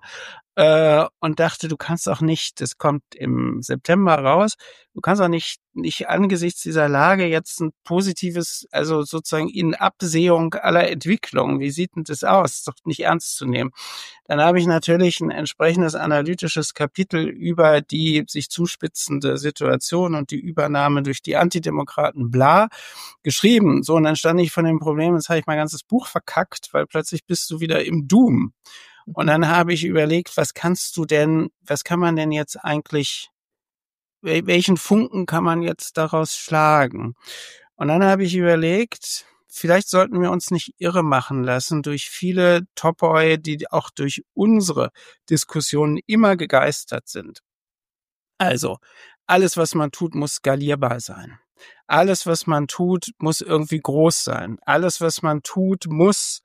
äh, und dachte, du kannst auch nicht, das kommt im September raus, du kannst auch nicht, nicht angesichts dieser Lage jetzt ein positives, also sozusagen in Absehung aller Entwicklungen, wie sieht denn das aus? Ist doch nicht ernst zu nehmen. Dann habe ich natürlich ein entsprechendes analytisches Kapitel über die sich zuspitzende Situation und die Übernahme durch die Antidemokraten bla geschrieben. So, und dann stand ich von dem Problem, jetzt habe ich mein ganzes Buch verkackt, weil plötzlich bist du wieder im Doom. Und dann habe ich überlegt, was kannst du denn, was kann man denn jetzt eigentlich, welchen Funken kann man jetzt daraus schlagen? Und dann habe ich überlegt, vielleicht sollten wir uns nicht irre machen lassen durch viele Topoi, die auch durch unsere Diskussionen immer gegeistert sind. Also, alles, was man tut, muss skalierbar sein. Alles, was man tut, muss irgendwie groß sein. Alles, was man tut, muss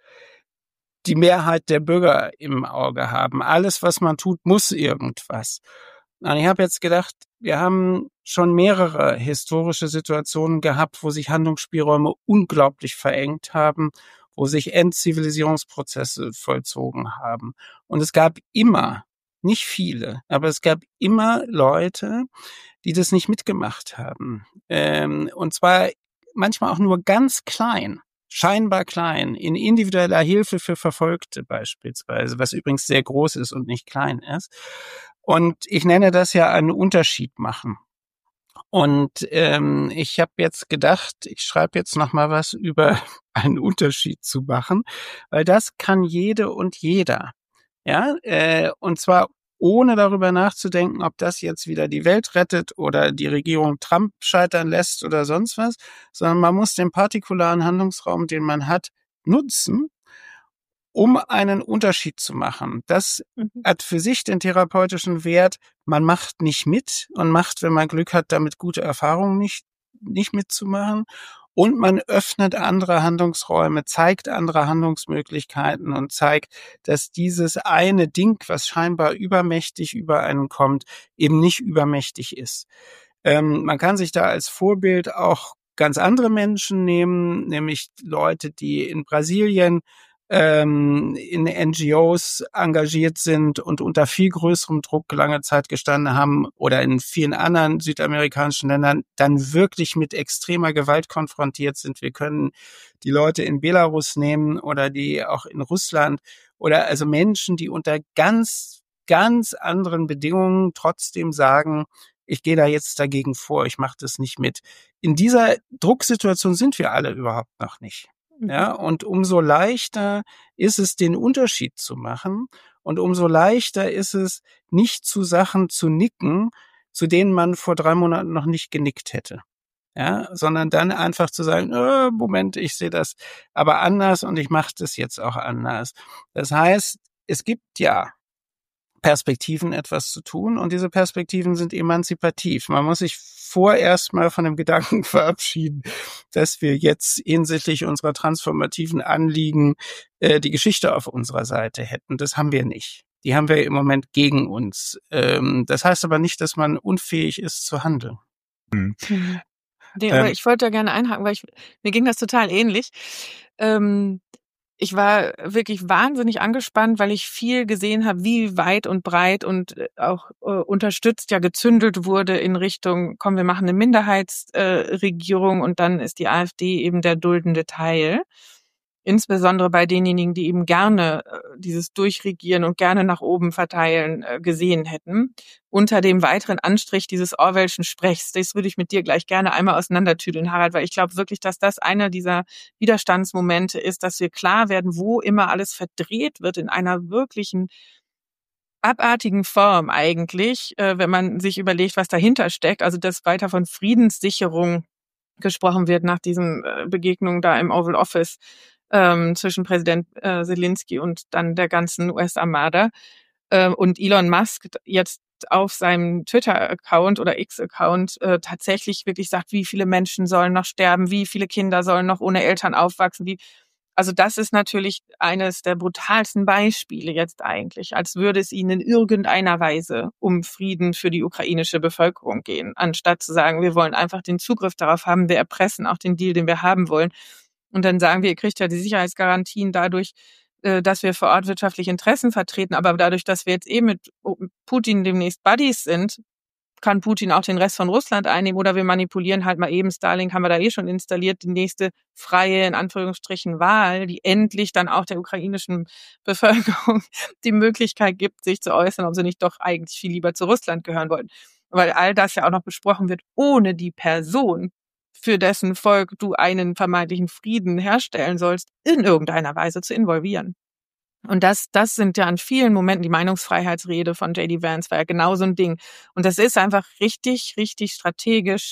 die Mehrheit der Bürger im Auge haben. Alles, was man tut, muss irgendwas. Und ich habe jetzt gedacht, wir haben schon mehrere historische Situationen gehabt, wo sich Handlungsspielräume unglaublich verengt haben, wo sich Entzivilisierungsprozesse vollzogen haben. Und es gab immer, nicht viele, aber es gab immer Leute, die das nicht mitgemacht haben. Ähm, und zwar manchmal auch nur ganz klein, scheinbar klein, in individueller Hilfe für Verfolgte beispielsweise, was übrigens sehr groß ist und nicht klein ist. Und ich nenne das ja einen Unterschied machen. Und ähm, ich habe jetzt gedacht, ich schreibe jetzt noch mal was über einen Unterschied zu machen, weil das kann jede und jeder. Ja, äh, und zwar ohne darüber nachzudenken, ob das jetzt wieder die Welt rettet oder die Regierung Trump scheitern lässt oder sonst was, sondern man muss den partikularen Handlungsraum, den man hat, nutzen, um einen Unterschied zu machen. Das mhm. hat für sich den therapeutischen Wert, man macht nicht mit und macht, wenn man Glück hat, damit gute Erfahrungen nicht, nicht mitzumachen. Und man öffnet andere Handlungsräume, zeigt andere Handlungsmöglichkeiten und zeigt, dass dieses eine Ding, was scheinbar übermächtig über einen kommt, eben nicht übermächtig ist. Ähm, man kann sich da als Vorbild auch ganz andere Menschen nehmen, nämlich Leute, die in Brasilien ähm, in N G Os engagiert sind und unter viel größerem Druck lange Zeit gestanden haben oder in vielen anderen südamerikanischen Ländern dann wirklich mit extremer Gewalt konfrontiert sind. Wir können die Leute in Belarus nehmen oder die auch in Russland oder also Menschen, die unter ganz, ganz anderen Bedingungen trotzdem sagen, ich gehe da jetzt dagegen vor, ich mache das nicht mit. In dieser Drucksituation sind wir alle überhaupt noch nicht. Ja, und umso leichter ist es, den Unterschied zu machen und umso leichter ist es, nicht zu Sachen zu nicken, zu denen man vor drei Monaten noch nicht genickt hätte. Ja, sondern dann einfach zu sagen, oh, Moment, ich sehe das aber anders und ich mache das jetzt auch anders. Das heißt, es gibt ja Perspektiven, etwas zu tun und diese Perspektiven sind emanzipativ. Man muss sich vorerst mal von dem Gedanken verabschieden, dass wir jetzt hinsichtlich unserer transformativen Anliegen äh, die Geschichte auf unserer Seite hätten. Das haben wir nicht. Die haben wir im Moment gegen uns. Ähm, das heißt aber nicht, dass man unfähig ist zu handeln. Mhm. Nee, aber ähm, ich wollte da gerne einhaken, weil ich, mir ging das total ähnlich. Ähm, Ich war wirklich wahnsinnig angespannt, weil ich viel gesehen habe, wie weit und breit und auch äh, unterstützt ja gezündelt wurde in Richtung, komm, wir machen eine Minderheitsregierung äh, und dann ist die AfD eben der duldende Teil. Insbesondere bei denjenigen, die eben gerne äh, dieses Durchregieren und gerne nach oben verteilen äh, gesehen hätten. Unter dem weiteren Anstrich dieses Orwellschen Sprechs. Das würde ich mit dir gleich gerne einmal auseinandertüdeln, Harald, weil ich glaube wirklich, dass das einer dieser Widerstandsmomente ist, dass wir klar werden, wo immer alles verdreht wird in einer wirklichen abartigen Form eigentlich, äh, wenn man sich überlegt, was dahinter steckt. Also dass weiter von Friedenssicherung gesprochen wird nach diesen äh, Begegnungen da im Oval Office ähm, zwischen Präsident äh, Zelensky und dann der ganzen U S-Armada. Äh, und Elon Musk jetzt auf seinem Twitter-Account oder X-Account äh, tatsächlich wirklich sagt, wie viele Menschen sollen noch sterben, wie viele Kinder sollen noch ohne Eltern aufwachsen. Wie, also das ist natürlich eines der brutalsten Beispiele jetzt eigentlich, als würde es ihnen in irgendeiner Weise um Frieden für die ukrainische Bevölkerung gehen, anstatt zu sagen, wir wollen einfach den Zugriff darauf haben, wir erpressen auch den Deal, den wir haben wollen. Und dann sagen wir, ihr kriegt ja die Sicherheitsgarantien dadurch, dass wir vor Ort wirtschaftliche Interessen vertreten. Aber dadurch, dass wir jetzt eh mit Putin demnächst Buddies sind, kann Putin auch den Rest von Russland einnehmen oder wir manipulieren halt mal eben, Starlink haben wir da eh schon installiert, die nächste freie, in Anführungsstrichen, Wahl, die endlich dann auch der ukrainischen Bevölkerung die Möglichkeit gibt, sich zu äußern, ob sie nicht doch eigentlich viel lieber zu Russland gehören wollten. Weil all das ja auch noch besprochen wird, ohne die Person, für dessen Volk du einen vermeintlichen Frieden herstellen sollst, in irgendeiner Weise zu involvieren. Und das, das sind ja an vielen Momenten, die Meinungsfreiheitsrede von J D Vance war ja genau so ein Ding. Und das ist einfach richtig, richtig strategisch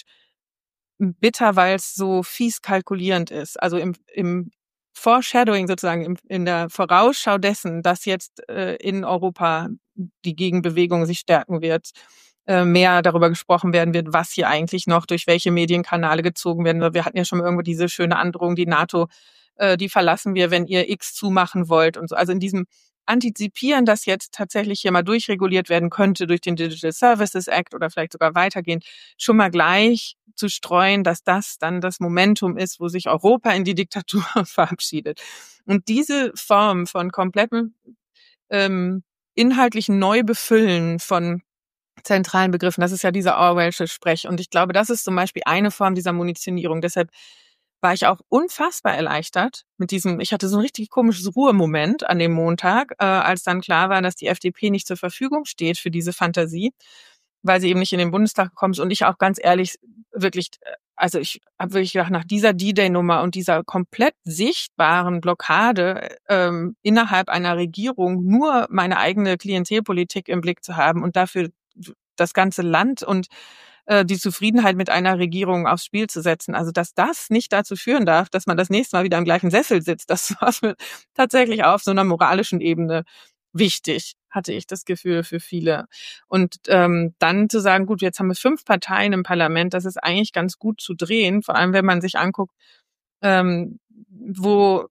bitter, weil es so fies kalkulierend ist. Also im, im Foreshadowing sozusagen, im, in der Vorausschau dessen, dass jetzt äh, in Europa die Gegenbewegung sich stärken wird, äh, mehr darüber gesprochen werden wird, was hier eigentlich noch durch welche Medienkanale gezogen werden. Wir hatten ja schon irgendwo diese schöne Androhung, die NATO, äh, die verlassen wir, wenn ihr X zumachen wollt und so. Also in diesem antizipieren, dass jetzt tatsächlich hier mal durchreguliert werden könnte durch den Digital Services Act oder vielleicht sogar weitergehend, schon mal gleich zu streuen, dass das dann das Momentum ist, wo sich Europa in die Diktatur verabschiedet. Und diese Form von komplettem ähm, inhaltlichen Neubefüllen von zentralen Begriffen, das ist ja dieser Orwellsche Sprech. Und ich glaube, das ist zum Beispiel eine Form dieser Munitionierung. Deshalb war ich auch unfassbar erleichtert mit diesem, ich hatte so ein richtig komisches Ruhemoment an dem Montag, äh, als dann klar war, dass die F D P nicht zur Verfügung steht für diese Fantasie, weil sie eben nicht in den Bundestag gekommen ist. Und ich auch ganz ehrlich wirklich, also ich habe wirklich gedacht, nach dieser D-Day-Nummer und dieser komplett sichtbaren Blockade ähm, innerhalb einer Regierung nur meine eigene Klientelpolitik im Blick zu haben und dafür das ganze Land und äh, die Zufriedenheit mit einer Regierung aufs Spiel zu setzen. Also dass das nicht dazu führen darf, dass man das nächste Mal wieder im gleichen Sessel sitzt, das war für tatsächlich auf so einer moralischen Ebene wichtig, hatte ich das Gefühl für viele. Und ähm, dann zu sagen, gut, jetzt haben wir fünf Parteien im Parlament, das ist eigentlich ganz gut zu drehen, vor allem wenn man sich anguckt, ähm, wo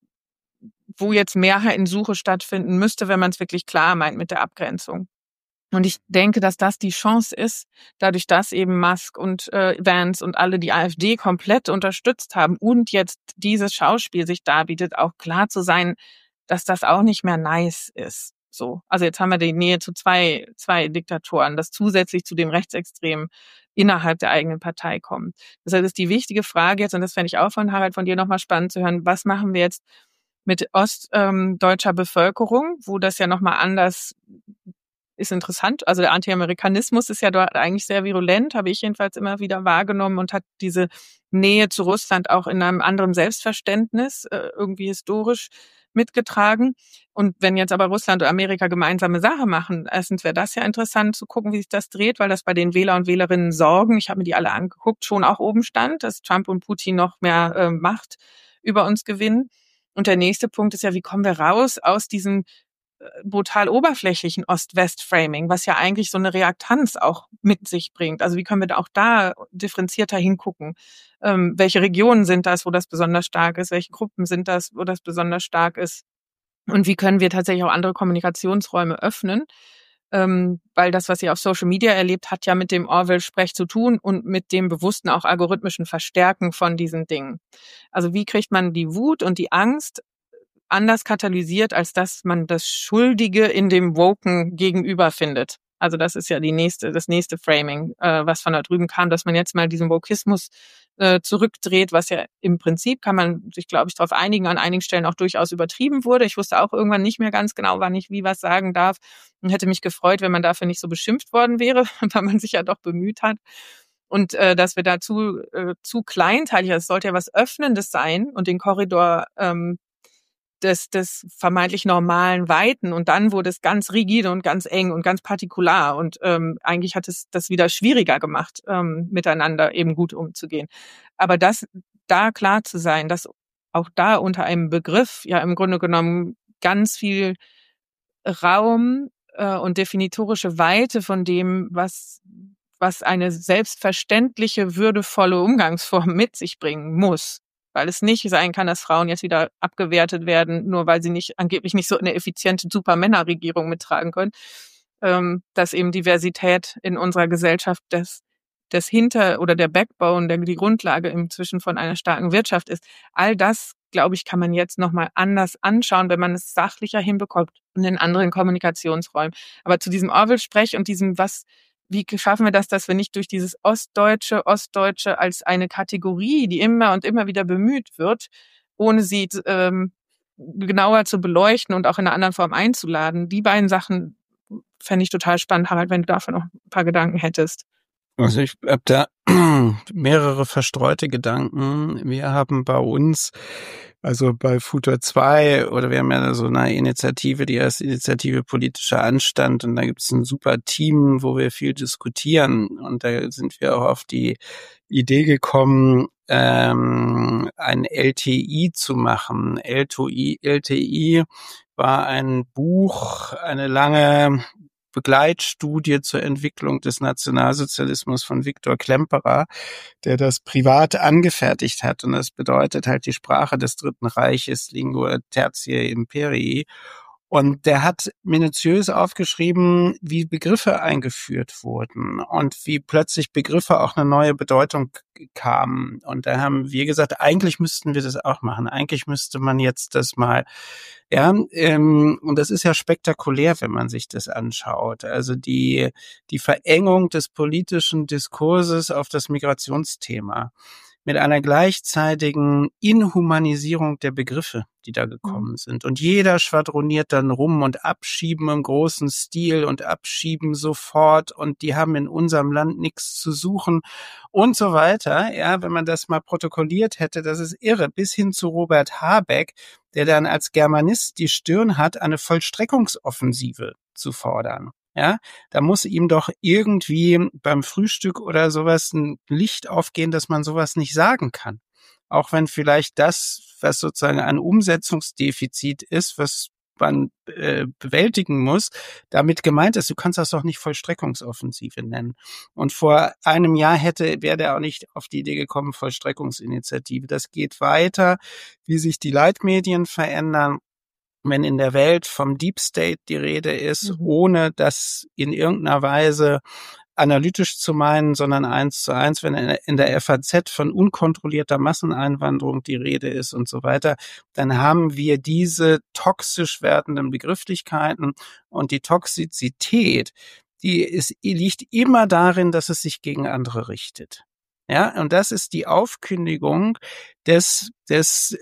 wo jetzt Mehrheitensuche stattfinden müsste, wenn man es wirklich klar meint mit der Abgrenzung. Und ich denke, dass das die Chance ist, dadurch, dass eben Musk und äh, Vance und alle die AfD komplett unterstützt haben und jetzt dieses Schauspiel sich darbietet, auch klar zu sein, dass das auch nicht mehr nice ist. So, also jetzt haben wir die Nähe zu zwei zwei Diktatoren, das zusätzlich zu dem Rechtsextremen innerhalb der eigenen Partei kommt. Deshalb ist die wichtige Frage jetzt, und das fände ich auch von Harald von dir nochmal spannend zu hören, was machen wir jetzt mit ostdeutscher ähm, Bevölkerung, wo das ja nochmal anders ist interessant. Also der Anti-Amerikanismus ist ja dort eigentlich sehr virulent, habe ich jedenfalls immer wieder wahrgenommen und hat diese Nähe zu Russland auch in einem anderen Selbstverständnis äh, irgendwie historisch mitgetragen. Und wenn jetzt aber Russland und Amerika gemeinsame Sache machen, erstens wäre das ja interessant zu gucken, wie sich das dreht, weil das bei den Wähler und Wählerinnen Sorgen, ich habe mir die alle angeguckt, schon auch oben stand, dass Trump und Putin noch mehr äh, Macht über uns gewinnen. Und der nächste Punkt ist ja, wie kommen wir raus aus diesem brutal oberflächlichen Ost-West-Framing, was ja eigentlich so eine Reaktanz auch mit sich bringt. Also wie können wir da auch da differenzierter hingucken? Ähm, welche Regionen sind das, wo das besonders stark ist? Welche Gruppen sind das, wo das besonders stark ist? Und wie können wir tatsächlich auch andere Kommunikationsräume öffnen? Ähm, weil das, was ihr auf Social Media erlebt, hat ja mit dem Orwell-Sprech zu tun und mit dem bewussten auch algorithmischen Verstärken von diesen Dingen. Also wie kriegt man die Wut und die Angst anders katalysiert, als dass man das Schuldige in dem Woken Gegenüber findet. Also das ist ja die nächste, das nächste Framing, äh, was von da drüben kam, dass man jetzt mal diesen Wokismus äh, zurückdreht, was ja im Prinzip, kann man sich, glaube ich, darauf einigen, an einigen Stellen auch durchaus übertrieben wurde. Ich wusste auch irgendwann nicht mehr ganz genau, wann ich wie was sagen darf und hätte mich gefreut, wenn man dafür nicht so beschimpft worden wäre, weil man sich ja doch bemüht hat. Und äh, dass wir da zu, äh, zu kleinteilig, es sollte ja was Öffnendes sein und den Korridor ähm, des, des vermeintlich normalen Weiten und dann wurde es ganz rigide und ganz eng und ganz partikular und ähm, eigentlich hat es das wieder schwieriger gemacht, ähm, miteinander eben gut umzugehen. Aber das, da klar zu sein, dass auch da unter einem Begriff ja im Grunde genommen ganz viel Raum äh, und definitorische Weite von dem, was was eine selbstverständliche, würdevolle Umgangsform mit sich bringen muss. Weil es nicht sein kann, dass Frauen jetzt wieder abgewertet werden, nur weil sie nicht angeblich nicht so eine effiziente Supermännerregierung mittragen können. Ähm, dass eben Diversität in unserer Gesellschaft das, das Hinter- oder der Backbone, der die Grundlage inzwischen von einer starken Wirtschaft ist. All das, glaube ich, kann man jetzt nochmal anders anschauen, wenn man es sachlicher hinbekommt und in anderen Kommunikationsräumen. Aber zu diesem Orwell-Sprech und diesem, was wie schaffen wir das, dass wir nicht durch dieses Ostdeutsche, Ostdeutsche als eine Kategorie, die immer und immer wieder bemüht wird, ohne sie ähm, genauer zu beleuchten und auch in einer anderen Form einzuladen. Die beiden Sachen fände ich total spannend, Harald, wenn du dafür noch ein paar Gedanken hättest. Also ich habe da mehrere verstreute Gedanken. Wir haben bei uns, also bei Futur zwei, oder wir haben ja so eine Initiative, die heißt Initiative Politischer Anstand, und da gibt es ein super Team, wo wir viel diskutieren, und da sind wir auch auf die Idee gekommen, ähm, ein L T I zu machen. L T I war ein Buch, eine lange Begleitstudie zur Entwicklung des Nationalsozialismus von Viktor Klemperer, der das privat angefertigt hat. Und das bedeutet halt die Sprache des Dritten Reiches, Lingua Tertiae Imperii. Und der hat minutiös aufgeschrieben, wie Begriffe eingeführt wurden und wie plötzlich Begriffe auch eine neue Bedeutung kamen. Und da haben wir gesagt, eigentlich müssten wir das auch machen. Eigentlich müsste man jetzt das mal, ja, ähm, und das ist ja spektakulär, wenn man sich das anschaut. Also die, die Verengung des politischen Diskurses auf das Migrationsthema mit einer gleichzeitigen Inhumanisierung der Begriffe, die da gekommen sind. Und jeder schwadroniert dann rum und abschieben im großen Stil und abschieben sofort und die haben in unserem Land nichts zu suchen und so weiter. Ja, wenn man das mal protokolliert hätte, das ist irre. Bis hin zu Robert Habeck, der dann als Germanist die Stirn hat, eine Vollstreckungsoffensive zu fordern. Ja, da muss ihm doch irgendwie beim Frühstück oder sowas ein Licht aufgehen, dass man sowas nicht sagen kann. Auch wenn vielleicht das, was sozusagen ein Umsetzungsdefizit ist, was man äh, bewältigen muss, damit gemeint ist, du kannst das doch nicht Vollstreckungsoffensive nennen. Und vor einem Jahr hätte, wäre der auch nicht auf die Idee gekommen, Vollstreckungsinitiative. Das geht weiter, wie sich die Leitmedien verändern. Wenn in der Welt vom Deep State die Rede ist, mhm. ohne das in irgendeiner Weise analytisch zu meinen, sondern eins zu eins, wenn in der F A Z von unkontrollierter Masseneinwanderung die Rede ist und so weiter, dann haben wir diese toxisch werdenden Begrifflichkeiten und die Toxizität, die ist, liegt immer darin, dass es sich gegen andere richtet. Ja, und das ist die Aufkündigung des, des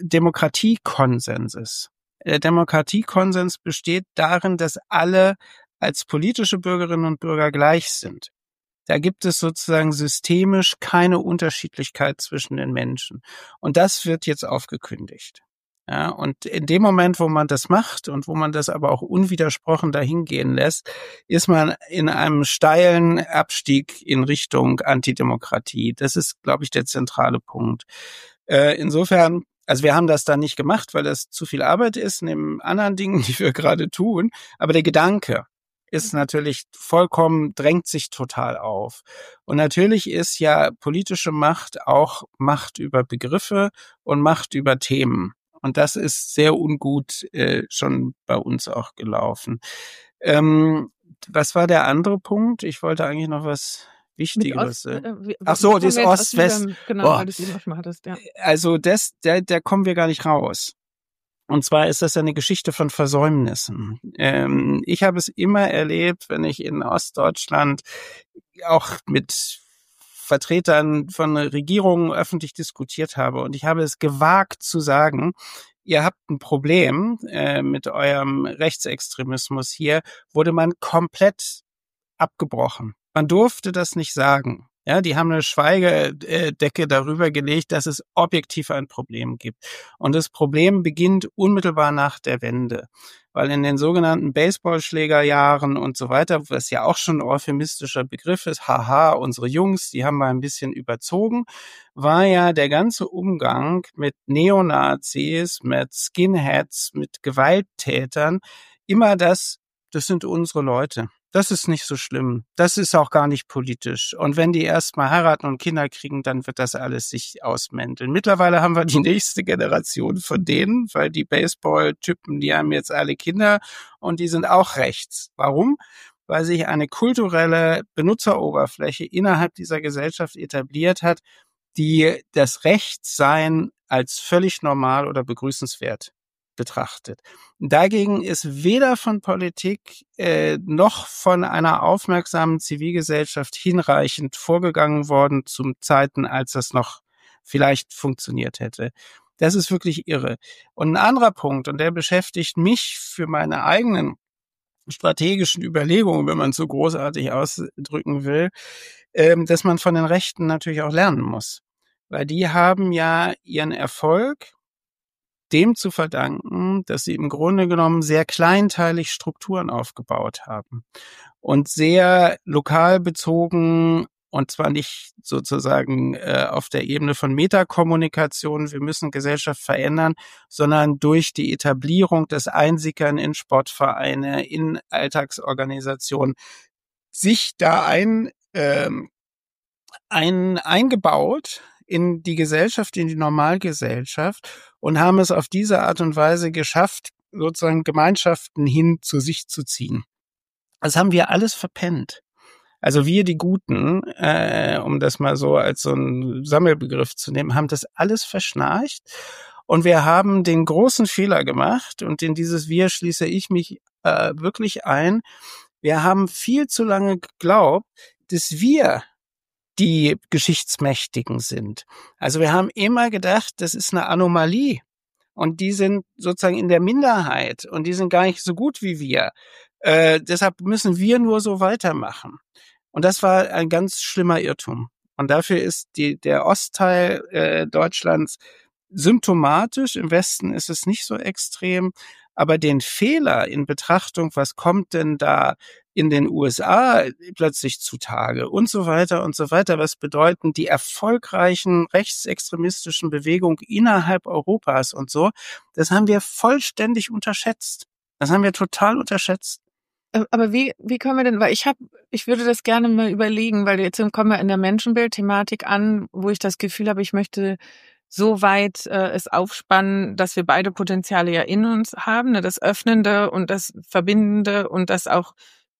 Demokratiekonsenses. Der Demokratiekonsens besteht darin, dass alle als politische Bürgerinnen und Bürger gleich sind. Da gibt es sozusagen systemisch keine Unterschiedlichkeit zwischen den Menschen. Und das wird jetzt aufgekündigt. Ja, und in dem Moment, wo man das macht und wo man das aber auch unwidersprochen dahingehen lässt, ist man in einem steilen Abstieg in Richtung Antidemokratie. Das ist, glaube ich, der zentrale Punkt. Äh, insofern Also wir haben das dann nicht gemacht, weil das zu viel Arbeit ist, neben anderen Dingen, die wir gerade tun. Aber der Gedanke ist natürlich vollkommen, drängt sich total auf. Und natürlich ist ja politische Macht auch Macht über Begriffe und Macht über Themen. Und das ist sehr ungut äh, schon bei uns auch gelaufen. Ähm, was war der andere Punkt? Ich wollte eigentlich noch was Wichtigeres. Ost, äh, wie, Ach so, das Ost-West. Genau, weil du es eben auch schon hattest, ja. Also das, da, da kommen wir gar nicht raus. Und zwar ist das eine Geschichte von Versäumnissen. Ähm, ich habe es immer erlebt, wenn ich in Ostdeutschland auch mit Vertretern von Regierungen öffentlich diskutiert habe. Und ich habe es gewagt zu sagen, ihr habt ein Problem äh, mit eurem Rechtsextremismus hier, wurde man komplett abgebrochen. Man durfte das nicht sagen. Ja, die haben eine Schweigedecke darüber gelegt, dass es objektiv ein Problem gibt. Und das Problem beginnt unmittelbar nach der Wende. Weil in den sogenannten Baseballschlägerjahren und so weiter, was ja auch schon ein euphemistischer Begriff ist, haha, unsere Jungs, die haben mal ein bisschen überzogen, war ja der ganze Umgang mit Neonazis, mit Skinheads, mit Gewalttätern immer das, das sind unsere Leute. Das ist nicht so schlimm. Das ist auch gar nicht politisch. Und wenn die erst mal heiraten und Kinder kriegen, dann wird das alles sich ausmänteln. Mittlerweile haben wir die nächste Generation von denen, weil die Baseball-Typen, die haben jetzt alle Kinder und die sind auch rechts. Warum? Weil sich eine kulturelle Benutzeroberfläche innerhalb dieser Gesellschaft etabliert hat, die das Rechtssein als völlig normal oder begrüßenswert betrachtet. Dagegen ist weder von Politik äh, noch von einer aufmerksamen Zivilgesellschaft hinreichend vorgegangen worden zum Zeiten, als das noch vielleicht funktioniert hätte. Das ist wirklich irre. Und ein anderer Punkt, und der beschäftigt mich für meine eigenen strategischen Überlegungen, wenn man es so großartig ausdrücken will, ähm, dass man von den Rechten natürlich auch lernen muss. Weil die haben ja ihren Erfolg dem zu verdanken, dass sie im Grunde genommen sehr kleinteilig Strukturen aufgebaut haben und sehr lokal bezogen, und zwar nicht sozusagen äh, auf der Ebene von Metakommunikation, wir müssen Gesellschaft verändern, sondern durch die Etablierung des Einsickern in Sportvereine, in Alltagsorganisationen, sich da ein, ähm, ein eingebaut in die Gesellschaft, in die Normalgesellschaft und haben es auf diese Art und Weise geschafft, sozusagen Gemeinschaften hin zu sich zu ziehen. Das haben wir alles verpennt. Also wir, die Guten, äh, um das mal so als so einen Sammelbegriff zu nehmen, haben das alles verschnarcht. Und wir haben den großen Fehler gemacht, und in dieses Wir schließe ich mich äh, wirklich ein. Wir haben viel zu lange geglaubt, dass wir die Geschichtsmächtigen sind. Also wir haben immer gedacht, das ist eine Anomalie. Und die sind sozusagen in der Minderheit und die sind gar nicht so gut wie wir. Äh, deshalb müssen wir nur so weitermachen. Und das war ein ganz schlimmer Irrtum. Und dafür ist die, der Ostteil äh, Deutschlands symptomatisch. Im Westen ist es nicht so extrem. Aber den Fehler in Betrachtung, was kommt denn da in den U S A plötzlich zutage und so weiter und so weiter, was bedeuten die erfolgreichen rechtsextremistischen Bewegungen innerhalb Europas und so, das haben wir vollständig unterschätzt. Das haben wir total unterschätzt. Aber wie wie können wir denn, weil ich habe, ich würde das gerne mal überlegen, weil jetzt kommen wir in der Menschenbild-Thematik an, wo ich das Gefühl habe, ich möchte so weit äh, es aufspannen, dass wir beide Potenziale ja in uns haben, ne, das Öffnende und das Verbindende und das auch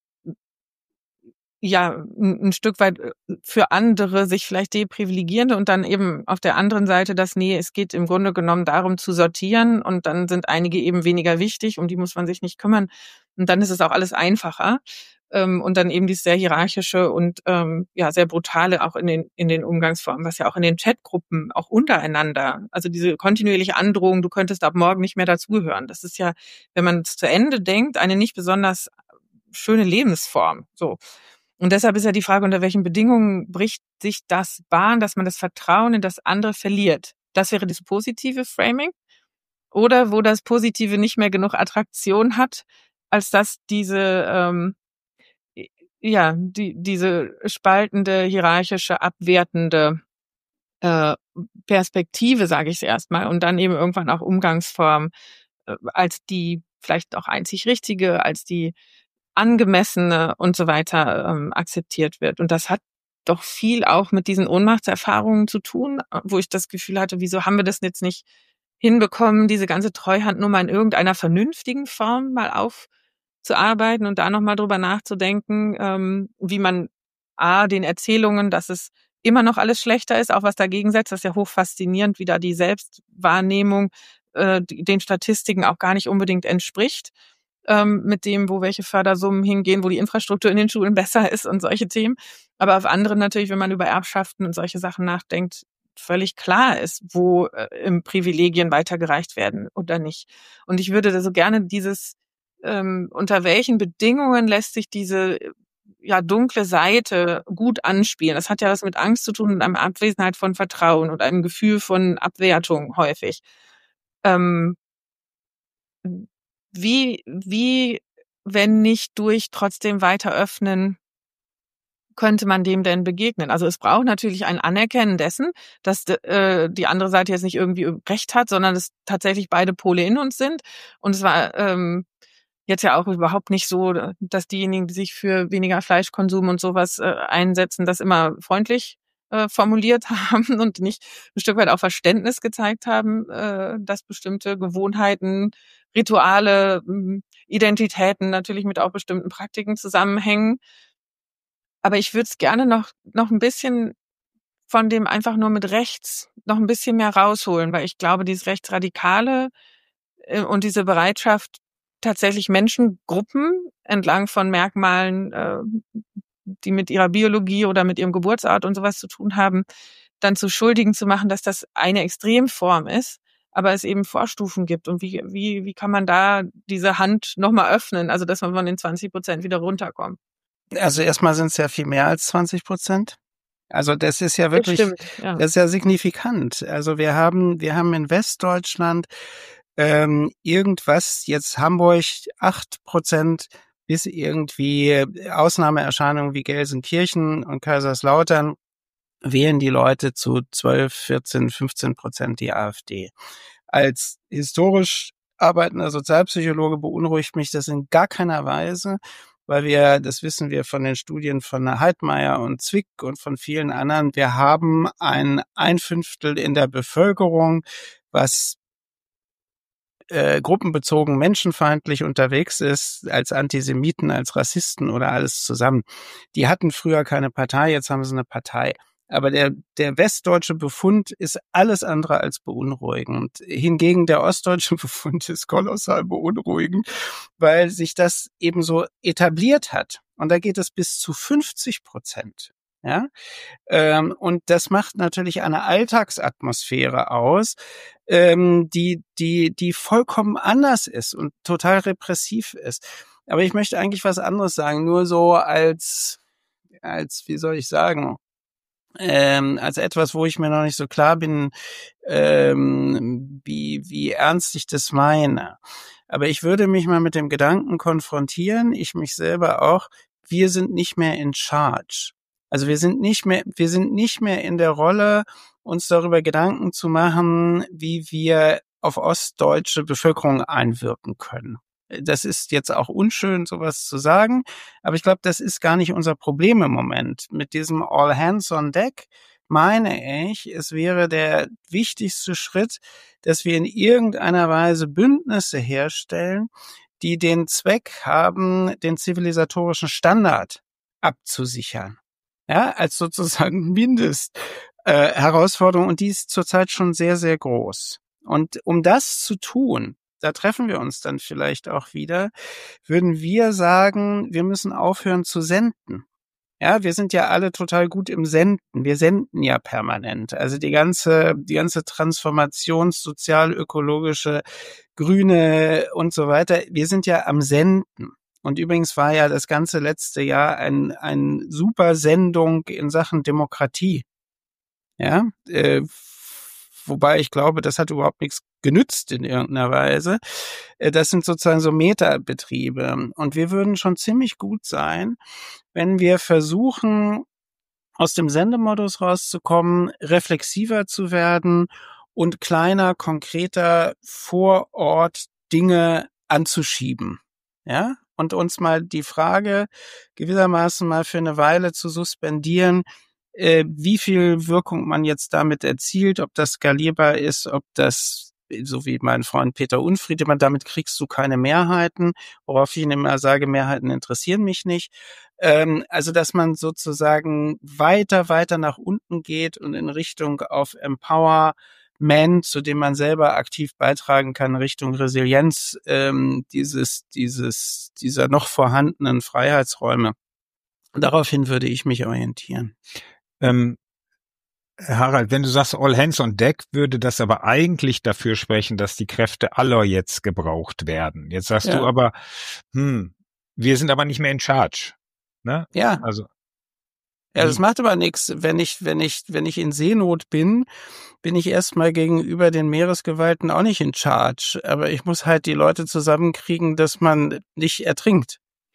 ja ein, ein Stück weit für andere sich vielleicht deprivilegierende und dann eben auf der anderen Seite das, nee, es geht im Grunde genommen darum zu sortieren und dann sind einige eben weniger wichtig, um die muss man sich nicht kümmern und dann ist es auch alles einfacher. Ähm, und dann eben dieses sehr hierarchische und ähm, ja sehr brutale auch in den in den Umgangsformen, was ja auch in den Chatgruppen auch untereinander, also diese kontinuierliche Androhung, du könntest ab morgen nicht mehr dazugehören. Das ist ja, wenn man es zu Ende denkt, eine nicht besonders schöne Lebensform. So. Und deshalb ist ja die Frage, unter welchen Bedingungen bricht sich das Bahn, dass man das Vertrauen in das andere verliert. Das wäre das positive Framing. Oder wo das Positive nicht mehr genug Attraktion hat, als dass diese ähm, ja, die, diese spaltende, hierarchische, abwertende äh, Perspektive, sage ich erstmal, und dann eben irgendwann auch Umgangsform äh, als die vielleicht auch einzig richtige, als die angemessene und so weiter ähm, akzeptiert wird. Und das hat doch viel auch mit diesen Ohnmachtserfahrungen zu tun, wo ich das Gefühl hatte, wieso haben wir das jetzt nicht hinbekommen, diese ganze Treuhandnummer in irgendeiner vernünftigen Form mal aufzuarbeiten und da nochmal drüber nachzudenken, ähm, wie man A, den Erzählungen, dass es immer noch alles schlechter ist, auch was dagegen setzt, das ist ja hochfaszinierend, wie da die Selbstwahrnehmung äh, den Statistiken auch gar nicht unbedingt entspricht, ähm, mit dem, wo welche Fördersummen hingehen, wo die Infrastruktur in den Schulen besser ist und solche Themen. Aber auf anderen natürlich, wenn man über Erbschaften und solche Sachen nachdenkt, völlig klar ist, wo äh, im Privilegien weitergereicht werden oder nicht. Und ich würde so gerne dieses, ähm, unter welchen Bedingungen lässt sich diese ja dunkle Seite gut anspielen. Das hat ja was mit Angst zu tun und einer Abwesenheit von Vertrauen und einem Gefühl von Abwertung häufig. Ähm, wie, wie, wenn nicht durch trotzdem weiter öffnen, könnte man dem denn begegnen? Also es braucht natürlich ein Anerkennen dessen, dass äh, die andere Seite jetzt nicht irgendwie recht hat, sondern dass tatsächlich beide Pole in uns sind. Und es war ähm, jetzt ja auch überhaupt nicht so, dass diejenigen, die sich für weniger Fleischkonsum und sowas äh, einsetzen, das immer freundlich äh, formuliert haben und nicht ein Stück weit auch Verständnis gezeigt haben, äh, dass bestimmte Gewohnheiten, Rituale, Identitäten natürlich mit auch bestimmten Praktiken zusammenhängen. Aber ich würde es gerne noch noch ein bisschen von dem einfach nur mit rechts noch ein bisschen mehr rausholen, weil ich glaube, dieses Rechtsradikale äh, und diese Bereitschaft, tatsächlich Menschengruppen entlang von Merkmalen, äh, die mit ihrer Biologie oder mit ihrem Geburtsort und sowas zu tun haben, dann zu Schuldigen zu machen, dass das eine Extremform ist, aber es eben Vorstufen gibt. Und wie wie wie kann man da diese Hand nochmal öffnen, also dass man von den zwanzig Prozent wieder runterkommt? Also erstmal sind es ja viel mehr als zwanzig Prozent. Also das ist ja wirklich, das stimmt, ja. Das ist ja signifikant. Also wir haben, wir haben in Westdeutschland ähm, irgendwas, jetzt Hamburg acht Prozent bis irgendwie Ausnahmeerscheinungen wie Gelsenkirchen und Kaiserslautern wählen die Leute zu zwölf, vierzehn, fünfzehn Prozent die AfD. Als historisch arbeitender Sozialpsychologe beunruhigt mich das in gar keiner Weise, weil wir, das wissen wir von den Studien von Heidmeier und Zwick und von vielen anderen, wir haben ein ein Fünftel in der Bevölkerung, was äh, gruppenbezogen menschenfeindlich unterwegs ist, als Antisemiten, als Rassisten oder alles zusammen. Die hatten früher keine Partei, jetzt haben sie eine Partei. Aber der, der westdeutsche Befund ist alles andere als beunruhigend. Hingegen der ostdeutsche Befund ist kolossal beunruhigend, weil sich das eben so etabliert hat. Und da geht es bis zu fünfzig Prozent. Ja, ähm, und das macht natürlich eine Alltagsatmosphäre aus, ähm, die, die, die vollkommen anders ist und total repressiv ist. Aber ich möchte eigentlich was anderes sagen, nur so als, als, wie soll ich sagen, ähm, als etwas, wo ich mir noch nicht so klar bin, ähm, wie, wie ernst ich das meine. Aber ich würde mich mal mit dem Gedanken konfrontieren, ich mich selber auch, wir sind nicht mehr in charge. Also wir sind nicht mehr, wir sind nicht mehr in der Rolle, uns darüber Gedanken zu machen, wie wir auf ostdeutsche Bevölkerung einwirken können. Das ist jetzt auch unschön, sowas zu sagen, aber ich glaube, das ist gar nicht unser Problem im Moment. Mit diesem All Hands on Deck meine ich, es wäre der wichtigste Schritt, dass wir in irgendeiner Weise Bündnisse herstellen, die den Zweck haben, den zivilisatorischen Standard abzusichern. Ja, als sozusagen Mindest äh, Herausforderung, und die ist zurzeit schon sehr, sehr groß. Und um das zu tun, da treffen wir uns dann vielleicht auch wieder, würden wir sagen, wir müssen aufhören zu senden. Ja, wir sind ja alle total gut im Senden. Wir senden ja permanent. Also die ganze, die ganze Transformations-, sozial-ökologische, grüne und so weiter. Wir sind ja am Senden. Und übrigens war ja das ganze letzte Jahr ein, ein super Sendung in Sachen Demokratie. Ja, äh, wobei ich glaube, das hat überhaupt nichts genützt in irgendeiner Weise. Das sind sozusagen so Metabetriebe. Und wir würden schon ziemlich gut sein, wenn wir versuchen, aus dem Sendemodus rauszukommen, reflexiver zu werden und kleiner, konkreter vor Ort Dinge anzuschieben. Ja, und uns mal die Frage gewissermaßen mal für eine Weile zu suspendieren, äh, wie viel Wirkung man jetzt damit erzielt, ob das skalierbar ist, ob das, so wie mein Freund Peter Unfriedemann, damit kriegst du keine Mehrheiten, worauf ich immer sage, Mehrheiten interessieren mich nicht. Ähm, also, dass man sozusagen weiter, weiter nach unten geht und in Richtung auf Empowerment, zu dem man selber aktiv beitragen kann, Richtung Resilienz, ähm, dieses, dieses, dieser noch vorhandenen Freiheitsräume. Daraufhin würde ich mich orientieren. Ähm, Harald, wenn du sagst All Hands on Deck, würde das aber eigentlich dafür sprechen, dass die Kräfte aller jetzt gebraucht werden. Jetzt sagst ja. du aber, hm, wir sind aber nicht mehr in charge. Ne? Ja. Also. Ja, das macht aber nichts. Wenn ich, wenn ich, wenn ich in Seenot bin, bin ich erstmal gegenüber den Meeresgewalten auch nicht in charge. Aber ich muss halt die Leute zusammenkriegen, dass man nicht ertrinkt.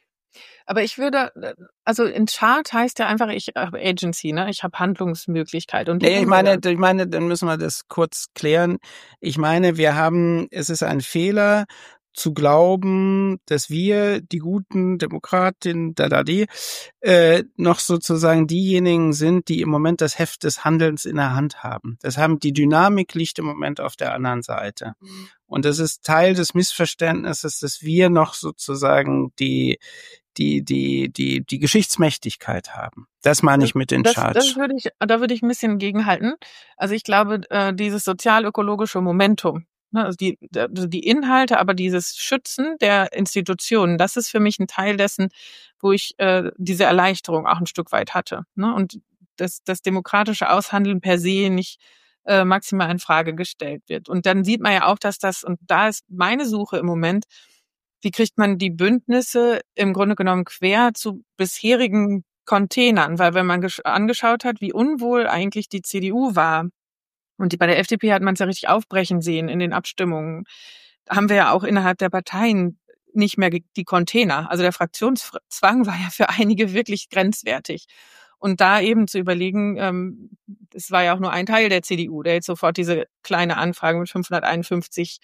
Aber ich würde, also in Chart heißt ja einfach, ich habe Agency, ne? Ich habe Handlungsmöglichkeit. Und nee, ich meine, ich meine, dann müssen wir das kurz klären. Ich meine, wir haben, es ist ein Fehler zu glauben, dass wir, die guten Demokratinnen, da da die, äh, noch sozusagen diejenigen sind, die im Moment das Heft des Handelns in der Hand haben. Das haben, die Dynamik liegt im Moment auf der anderen Seite. Mhm. Und das ist Teil des Missverständnisses, dass wir noch sozusagen die die die die die Geschichtsmächtigkeit haben. Das meine ich mit den das, Charge. Das würde ich, da würde ich ein bisschen gegenhalten. Also ich glaube, äh, dieses sozial-ökologische Momentum, ne, also die also die Inhalte, aber dieses Schützen der Institutionen, das ist für mich ein Teil dessen, wo ich äh, diese Erleichterung auch ein Stück weit hatte. Ne? Und das das demokratische Aushandeln per se nicht äh, maximal in Frage gestellt wird. Und dann sieht man ja auch, dass das, und da ist meine Suche im Moment, wie kriegt man die Bündnisse im Grunde genommen quer zu bisherigen Containern? Weil wenn man gesch- angeschaut hat, wie unwohl eigentlich die C D U war, und die, bei der F D P hat man es ja richtig aufbrechen sehen in den Abstimmungen, da haben wir ja auch innerhalb der Parteien nicht mehr die Container. Also der Fraktionszwang war ja für einige wirklich grenzwertig. Und da eben zu überlegen, ähm, das war ja auch nur ein Teil der C D U, der jetzt sofort diese kleine Anfrage mit fünfhunderteinundfünfzig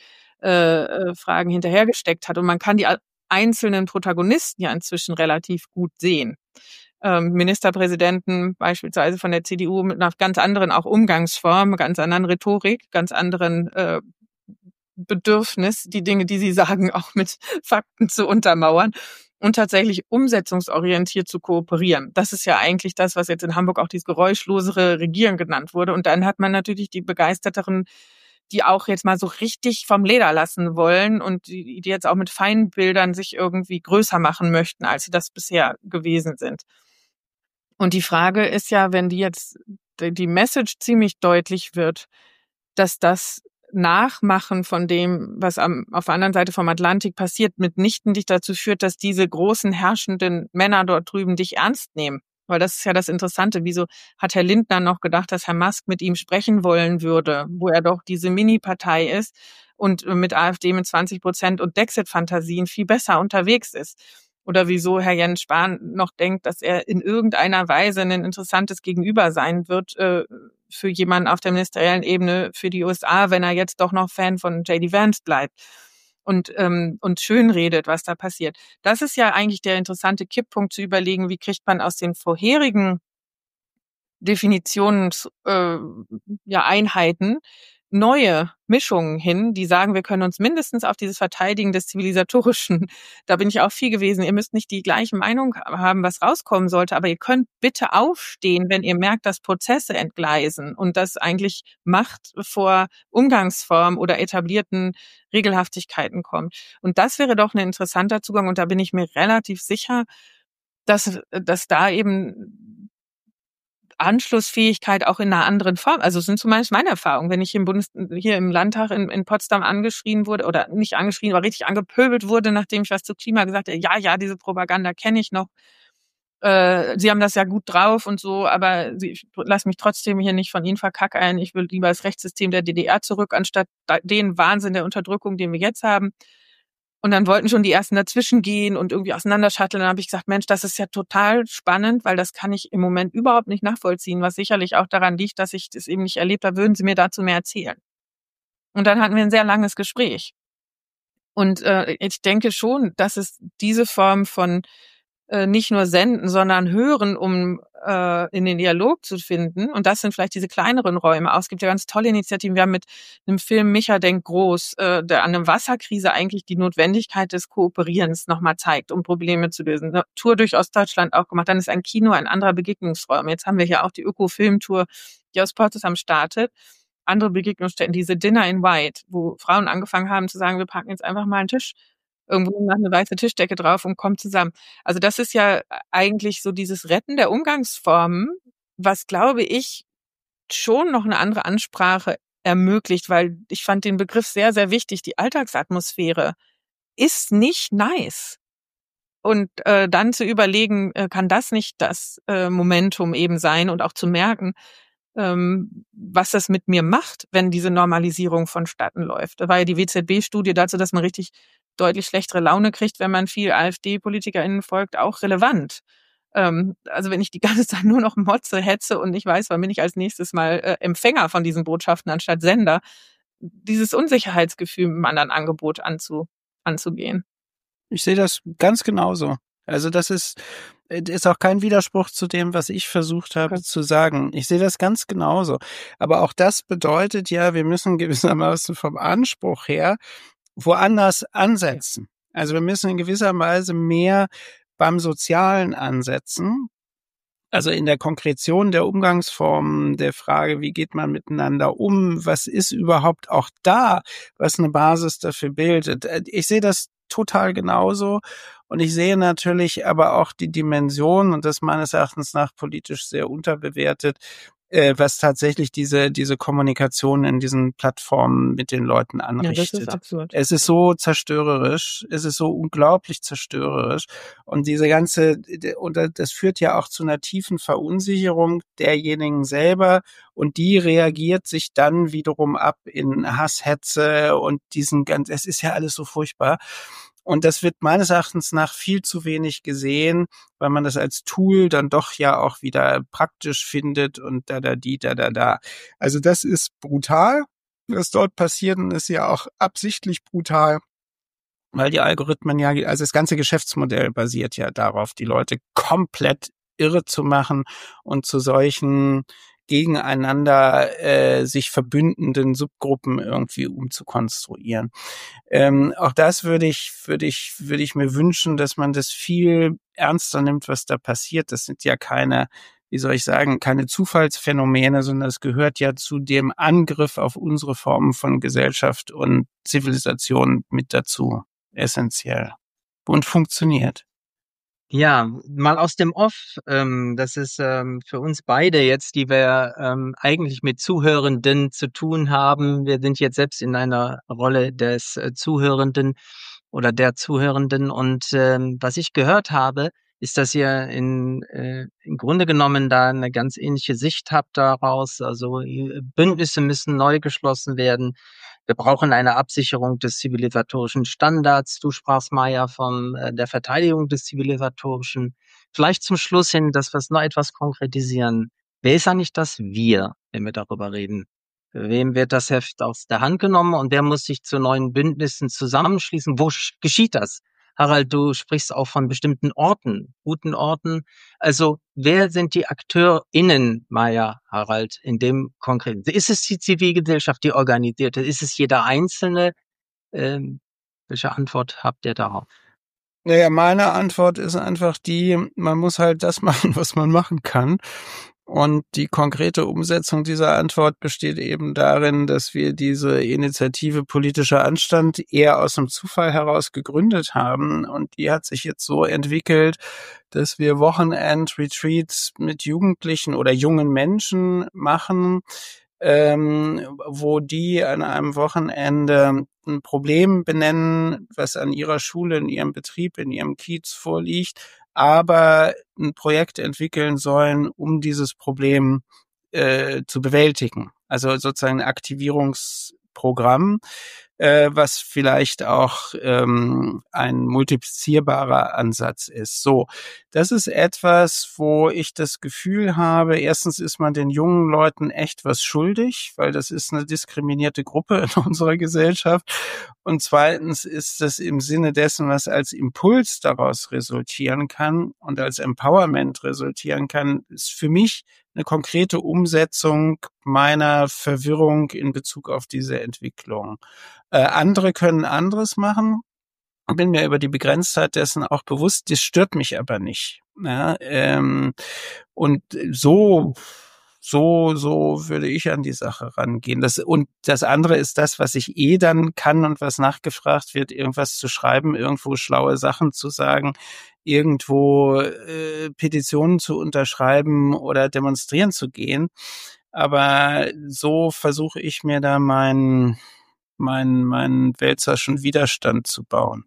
äh, Fragen hinterhergesteckt hat. Und man kann die einzelnen Protagonisten ja inzwischen relativ gut sehen. Ähm, Ministerpräsidenten beispielsweise von der C D U mit einer ganz anderen auch Umgangsform, ganz anderen Rhetorik, ganz anderen äh, Bedürfnis, die Dinge, die sie sagen, auch mit Fakten zu untermauern und tatsächlich umsetzungsorientiert zu kooperieren. Das ist ja eigentlich das, was jetzt in Hamburg auch dieses geräuschlosere Regieren genannt wurde. Und dann hat man natürlich die Begeisterteren, die auch jetzt mal so richtig vom Leder lassen wollen und die, die jetzt auch mit Feindbildern sich irgendwie größer machen möchten, als sie das bisher gewesen sind. Und die Frage ist ja, wenn die jetzt die Message ziemlich deutlich wird, dass das Nachmachen von dem, was am, auf der anderen Seite vom Atlantik passiert, mitnichten dich dazu führt, dass diese großen herrschenden Männer dort drüben dich ernst nehmen. Weil das ist ja das Interessante. Wieso hat Herr Lindner noch gedacht, dass Herr Musk mit ihm sprechen wollen würde, wo er doch diese Mini-Partei ist und mit AfD mit zwanzig Prozent und Dexit-Fantasien viel besser unterwegs ist? Oder wieso Herr Jens Spahn noch denkt, dass er in irgendeiner Weise ein interessantes Gegenüber sein wird äh, für jemanden auf der ministeriellen Ebene für die U S A, wenn er jetzt doch noch Fan von J D Vance bleibt und ähm, und schön redet, was da passiert. Das ist ja eigentlich der interessante Kipppunkt, zu überlegen, wie kriegt man aus den vorherigen Definitions äh, ja, Einheiten neue Mischungen hin, die sagen, wir können uns mindestens auf dieses Verteidigen des Zivilisatorischen, da bin ich auch viel gewesen, ihr müsst nicht die gleiche Meinung haben, was rauskommen sollte, aber ihr könnt bitte aufstehen, wenn ihr merkt, dass Prozesse entgleisen und dass eigentlich Macht vor Umgangsform oder etablierten Regelhaftigkeiten kommt. Und das wäre doch ein interessanter Zugang und da bin ich mir relativ sicher, dass, dass da eben Anschlussfähigkeit auch in einer anderen Form. Also es sind zumindest meine Erfahrungen, wenn ich hier im Bundes, hier im Landtag in, in Potsdam angeschrien wurde oder nicht angeschrien, aber richtig angepöbelt wurde, nachdem ich was zu Klima gesagt habe. Ja, ja, diese Propaganda kenne ich noch. Äh, Sie haben das ja gut drauf und so, aber Sie, ich lass mich trotzdem hier nicht von Ihnen verkackeiern. Ich will lieber das Rechtssystem der D D R zurück, anstatt den Wahnsinn der Unterdrückung, den wir jetzt haben. Und dann wollten schon die Ersten dazwischen gehen und irgendwie auseinanderschatteln. Dann habe ich gesagt, Mensch, das ist ja total spannend, weil das kann ich im Moment überhaupt nicht nachvollziehen, was sicherlich auch daran liegt, dass ich das eben nicht erlebt habe. Würden Sie mir dazu mehr erzählen? Und dann hatten wir ein sehr langes Gespräch. Und äh, ich denke schon, dass es diese Form von äh, nicht nur senden, sondern hören, um äh, in den Dialog zu finden. Und das sind vielleicht diese kleineren Räume. Auch es gibt ja ganz tolle Initiativen. Wir haben mit einem Film Micha denkt groß, äh, der an einer Wasserkrise eigentlich die Notwendigkeit des Kooperierens nochmal zeigt, um Probleme zu lösen. Eine Tour durch Ostdeutschland auch gemacht. Dann ist ein Kino ein anderer Begegnungsraum. Jetzt haben wir hier auch die Öko-Film-Tour, die aus Potsdam startet. Andere Begegnungsstätten, diese Dinner in White, wo Frauen angefangen haben zu sagen, wir packen jetzt einfach mal einen Tisch irgendwo nach eine weiße Tischdecke drauf und kommen zusammen. Also das ist ja eigentlich so dieses Retten der Umgangsformen, was, glaube ich, schon noch eine andere Ansprache ermöglicht, weil ich fand den Begriff sehr, sehr wichtig. Die Alltagsatmosphäre ist nicht nice. Und äh, dann zu überlegen, äh, kann das nicht das äh, Momentum eben sein und auch zu merken, ähm, was das mit mir macht, wenn diese Normalisierung vonstatten läuft. Da war ja die W Z B-Studie dazu, dass man richtig deutlich schlechtere Laune kriegt, wenn man viel AfD-PolitikerInnen folgt, auch relevant. Ähm, also wenn ich die ganze Zeit nur noch motze, hetze und nicht weiß, wann bin ich als nächstes mal äh, Empfänger von diesen Botschaften anstatt Sender, dieses Unsicherheitsgefühl mit einem anderen Angebot anzu, anzugehen. Ich sehe das ganz genauso. Also das ist, ist auch kein Widerspruch zu dem, was ich versucht habe okay. zu sagen. Ich sehe das ganz genauso. Aber auch das bedeutet ja, wir müssen gewissermaßen vom Anspruch her woanders ansetzen. Also wir müssen in gewisser Weise mehr beim Sozialen ansetzen. Also in der Konkretion der Umgangsformen, der Frage, wie geht man miteinander um, was ist überhaupt auch da, was eine Basis dafür bildet. Ich sehe das total genauso. Und ich sehe natürlich aber auch die Dimension, und das meines Erachtens nach politisch sehr unterbewertet, äh, was tatsächlich diese diese Kommunikation in diesen Plattformen mit den Leuten anrichtet. Ja, das ist absurd. Es ist so zerstörerisch, es ist so unglaublich zerstörerisch. Und diese ganze, und das führt ja auch zu einer tiefen Verunsicherung derjenigen selber. Und die reagiert sich dann wiederum ab in Hass, Hetze und diesen ganzen, es ist ja alles so furchtbar. Und das wird meines Erachtens nach viel zu wenig gesehen, weil man das als Tool dann doch ja auch wieder praktisch findet und da, da, die, da, da, da. Also das ist brutal, was dort passiert, und ist ja auch absichtlich brutal, weil die Algorithmen ja, also das ganze Geschäftsmodell basiert ja darauf, die Leute komplett irre zu machen und zu solchen gegeneinander äh, sich verbündenden Subgruppen irgendwie umzukonstruieren. Ähm, auch das würde ich, würde ich, würde ich mir wünschen, dass man das viel ernster nimmt, was da passiert. Das sind ja keine, wie soll ich sagen, keine Zufallsphänomene, sondern es gehört ja zu dem Angriff auf unsere Formen von Gesellschaft und Zivilisation mit dazu. Essentiell. Und funktioniert. Ja, mal aus dem Off. Ähm, das ist ähm, für uns beide jetzt, die wir ähm, eigentlich mit Zuhörenden zu tun haben. Wir sind jetzt selbst in einer Rolle des äh, Zuhörenden oder der Zuhörenden. Und ähm, was ich gehört habe, ist, dass ihr in, äh, im Grunde genommen da eine ganz ähnliche Sicht habt daraus. Also äh, Bündnisse müssen neu geschlossen werden. Wir brauchen eine Absicherung des zivilisatorischen Standards. Du sprachst, Maja, von äh, der Verteidigung des zivilisatorischen. Vielleicht zum Schluss hin, dass wir es noch etwas konkretisieren. Wer ist eigentlich das Wir, wenn wir darüber reden? Wem wird das Heft aus der Hand genommen und wer muss sich zu neuen Bündnissen zusammenschließen? Wo sch- geschieht das? Harald, du sprichst auch von bestimmten Orten, guten Orten. Also wer sind die AkteurInnen, Maja, Harald, in dem konkreten? Ist es die Zivilgesellschaft, die organisierte? Ist es jeder Einzelne? Ähm, welche Antwort habt ihr darauf? Naja, meine Antwort ist einfach die, man muss halt das machen, was man machen kann. Und die konkrete Umsetzung dieser Antwort besteht eben darin, dass wir diese Initiative Politischer Anstand eher aus dem Zufall heraus gegründet haben. Und die hat sich jetzt so entwickelt, dass wir Wochenend-Retreats mit Jugendlichen oder jungen Menschen machen, ähm, wo die an einem Wochenende ein Problem benennen, was an ihrer Schule, in ihrem Betrieb, in ihrem Kiez vorliegt, aber ein Projekt entwickeln sollen, um dieses Problem äh, zu bewältigen. Also sozusagen ein Aktivierungsprogramm, äh, was vielleicht auch ähm, ein multiplizierbarer Ansatz ist. So, das ist etwas, wo ich das Gefühl habe, erstens ist man den jungen Leuten echt was schuldig, weil das ist eine diskriminierte Gruppe in unserer Gesellschaft. Und zweitens ist das im Sinne dessen, was als Impuls daraus resultieren kann und als Empowerment resultieren kann, ist für mich eine konkrete Umsetzung meiner Verwirrung in Bezug auf diese Entwicklung. Äh, andere können anderes machen. Ich bin mir über die Begrenztheit dessen auch bewusst, das stört mich aber nicht. Ja, ähm, und so, so, so würde ich an die Sache rangehen. Das, und das andere ist das, was ich eh dann kann und was nachgefragt wird, irgendwas zu schreiben, irgendwo schlaue Sachen zu sagen, irgendwo äh, Petitionen zu unterschreiben oder demonstrieren zu gehen. Aber so versuche ich mir da meinen meinen meinen wälzerschen Widerstand zu bauen.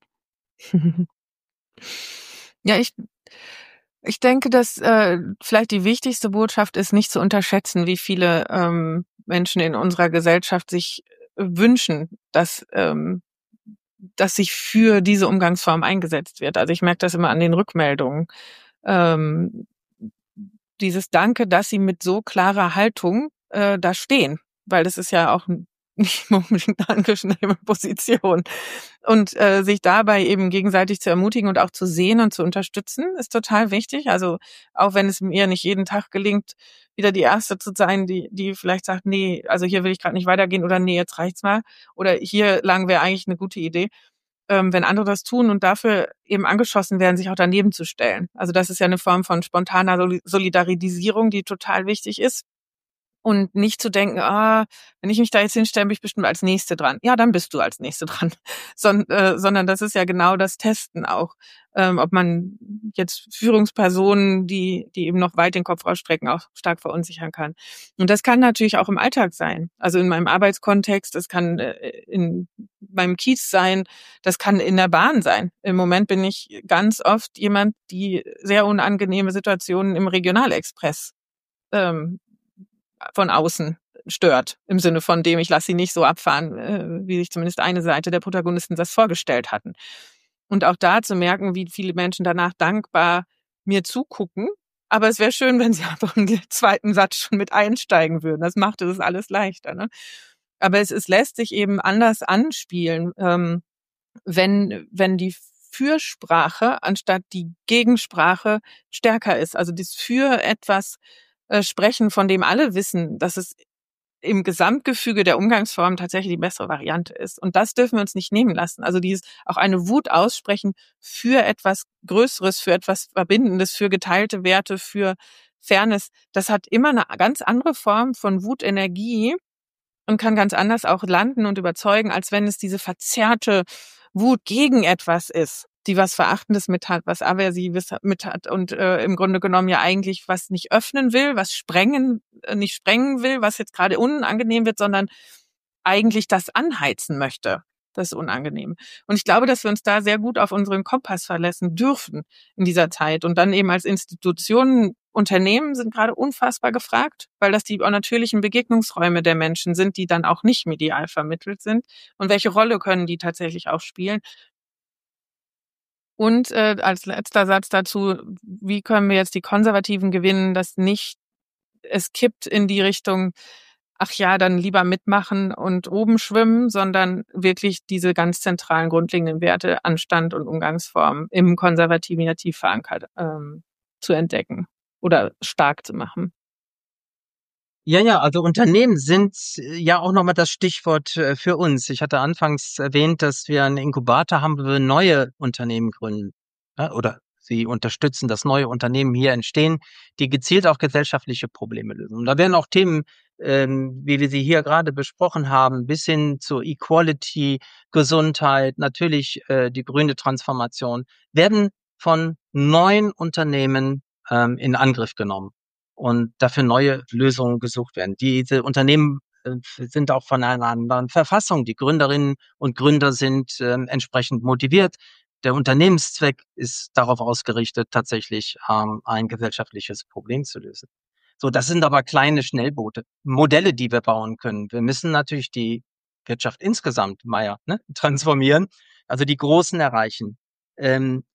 Ja, ich ich denke, dass äh, vielleicht die wichtigste Botschaft ist, nicht zu unterschätzen, wie viele ähm, Menschen in unserer Gesellschaft sich äh, wünschen, dass ähm, dass sich für diese Umgangsform eingesetzt wird. Also ich merke das immer an den Rückmeldungen. Ähm, dieses Danke, dass sie mit so klarer Haltung äh, da stehen, weil das ist ja auch nicht unbedingt eine angenehme Position. Und äh, sich dabei eben gegenseitig zu ermutigen und auch zu sehen und zu unterstützen, ist total wichtig. Also auch wenn es mir nicht jeden Tag gelingt, wieder die Erste zu sein, die die vielleicht sagt, nee, also hier will ich gerade nicht weitergehen oder nee, jetzt reicht's mal. Oder hier lang wäre eigentlich eine gute Idee. Ähm, wenn andere das tun und dafür eben angeschossen werden, sich auch daneben zu stellen. Also das ist ja eine Form von spontaner Solidarisierung, die total wichtig ist. Und nicht zu denken, ah, wenn ich mich da jetzt hinstelle, bin ich bestimmt als Nächste dran. Ja, dann bist du als Nächste dran. Son, äh, sondern das ist ja genau das Testen auch. Ähm, ob man jetzt Führungspersonen, die die eben noch weit den Kopf rausstrecken, auch stark verunsichern kann. Und das kann natürlich auch im Alltag sein. Also in meinem Arbeitskontext, das kann äh, in meinem Kiez sein, das kann in der Bahn sein. Im Moment bin ich ganz oft jemand, die sehr unangenehme Situationen im Regionalexpress ähm, von außen stört, im Sinne von dem, ich lasse sie nicht so abfahren, äh, wie sich zumindest eine Seite der Protagonisten das vorgestellt hatten. Und auch da zu merken, wie viele Menschen danach dankbar mir zugucken. Aber es wäre schön, wenn sie einfach im zweiten Satz schon mit einsteigen würden. Das macht es alles leichter. Ne? Aber es, es lässt sich eben anders anspielen, ähm, wenn, wenn die Fürsprache anstatt die Gegensprache stärker ist. Also das für etwas äh, sprechen, von dem alle wissen, dass es im Gesamtgefüge der Umgangsformen tatsächlich die bessere Variante ist. Und das dürfen wir uns nicht nehmen lassen. Also dieses auch eine Wut aussprechen für etwas Größeres, für etwas Verbindendes, für geteilte Werte, für Fairness, das hat immer eine ganz andere Form von Wutenergie und kann ganz anders auch landen und überzeugen, als wenn es diese verzerrte Wut gegen etwas ist, die was Verachtendes mit hat, was Aversives mit hat und äh, im Grunde genommen ja eigentlich was nicht öffnen will, was sprengen, äh, nicht sprengen will, was jetzt gerade unangenehm wird, sondern eigentlich das anheizen möchte. Das ist unangenehm. Und ich glaube, dass wir uns da sehr gut auf unseren Kompass verlassen dürfen in dieser Zeit. Und dann eben als Institutionen, Unternehmen sind gerade unfassbar gefragt, weil das die natürlichen Begegnungsräume der Menschen sind, die dann auch nicht medial vermittelt sind. Und welche Rolle können die tatsächlich auch spielen? Und äh, als letzter Satz dazu, wie können wir jetzt die Konservativen gewinnen, dass nicht es kippt in die Richtung, ach ja, dann lieber mitmachen und oben schwimmen, sondern wirklich diese ganz zentralen grundlegenden Werte, Anstand und Umgangsformen im Konservativen ja tief verankert ähm, zu entdecken oder stark zu machen. Ja, ja, also Unternehmen sind äh, ja auch nochmal das Stichwort äh, für uns. Ich hatte anfangs erwähnt, dass wir einen Inkubator haben, wo wir neue Unternehmen gründen. Ja, oder sie unterstützen, dass neue Unternehmen hier entstehen, die gezielt auch gesellschaftliche Probleme lösen. Und da werden auch Themen, ähm, wie wir sie hier gerade besprochen haben, bis hin zu Equality, Gesundheit, natürlich äh, die grüne Transformation, werden von neuen Unternehmen ähm, in Angriff genommen und dafür neue Lösungen gesucht werden. Diese Unternehmen äh, sind auch von einer anderen Verfassung. Die Gründerinnen und Gründer sind äh, entsprechend motiviert. Der Unternehmenszweck ist darauf ausgerichtet, tatsächlich ähm, ein gesellschaftliches Problem zu lösen. So, das sind aber kleine Schnellboote, Modelle, die wir bauen können. Wir müssen natürlich die Wirtschaft insgesamt, Meier, ne, transformieren, also die Großen erreichen. Ähm,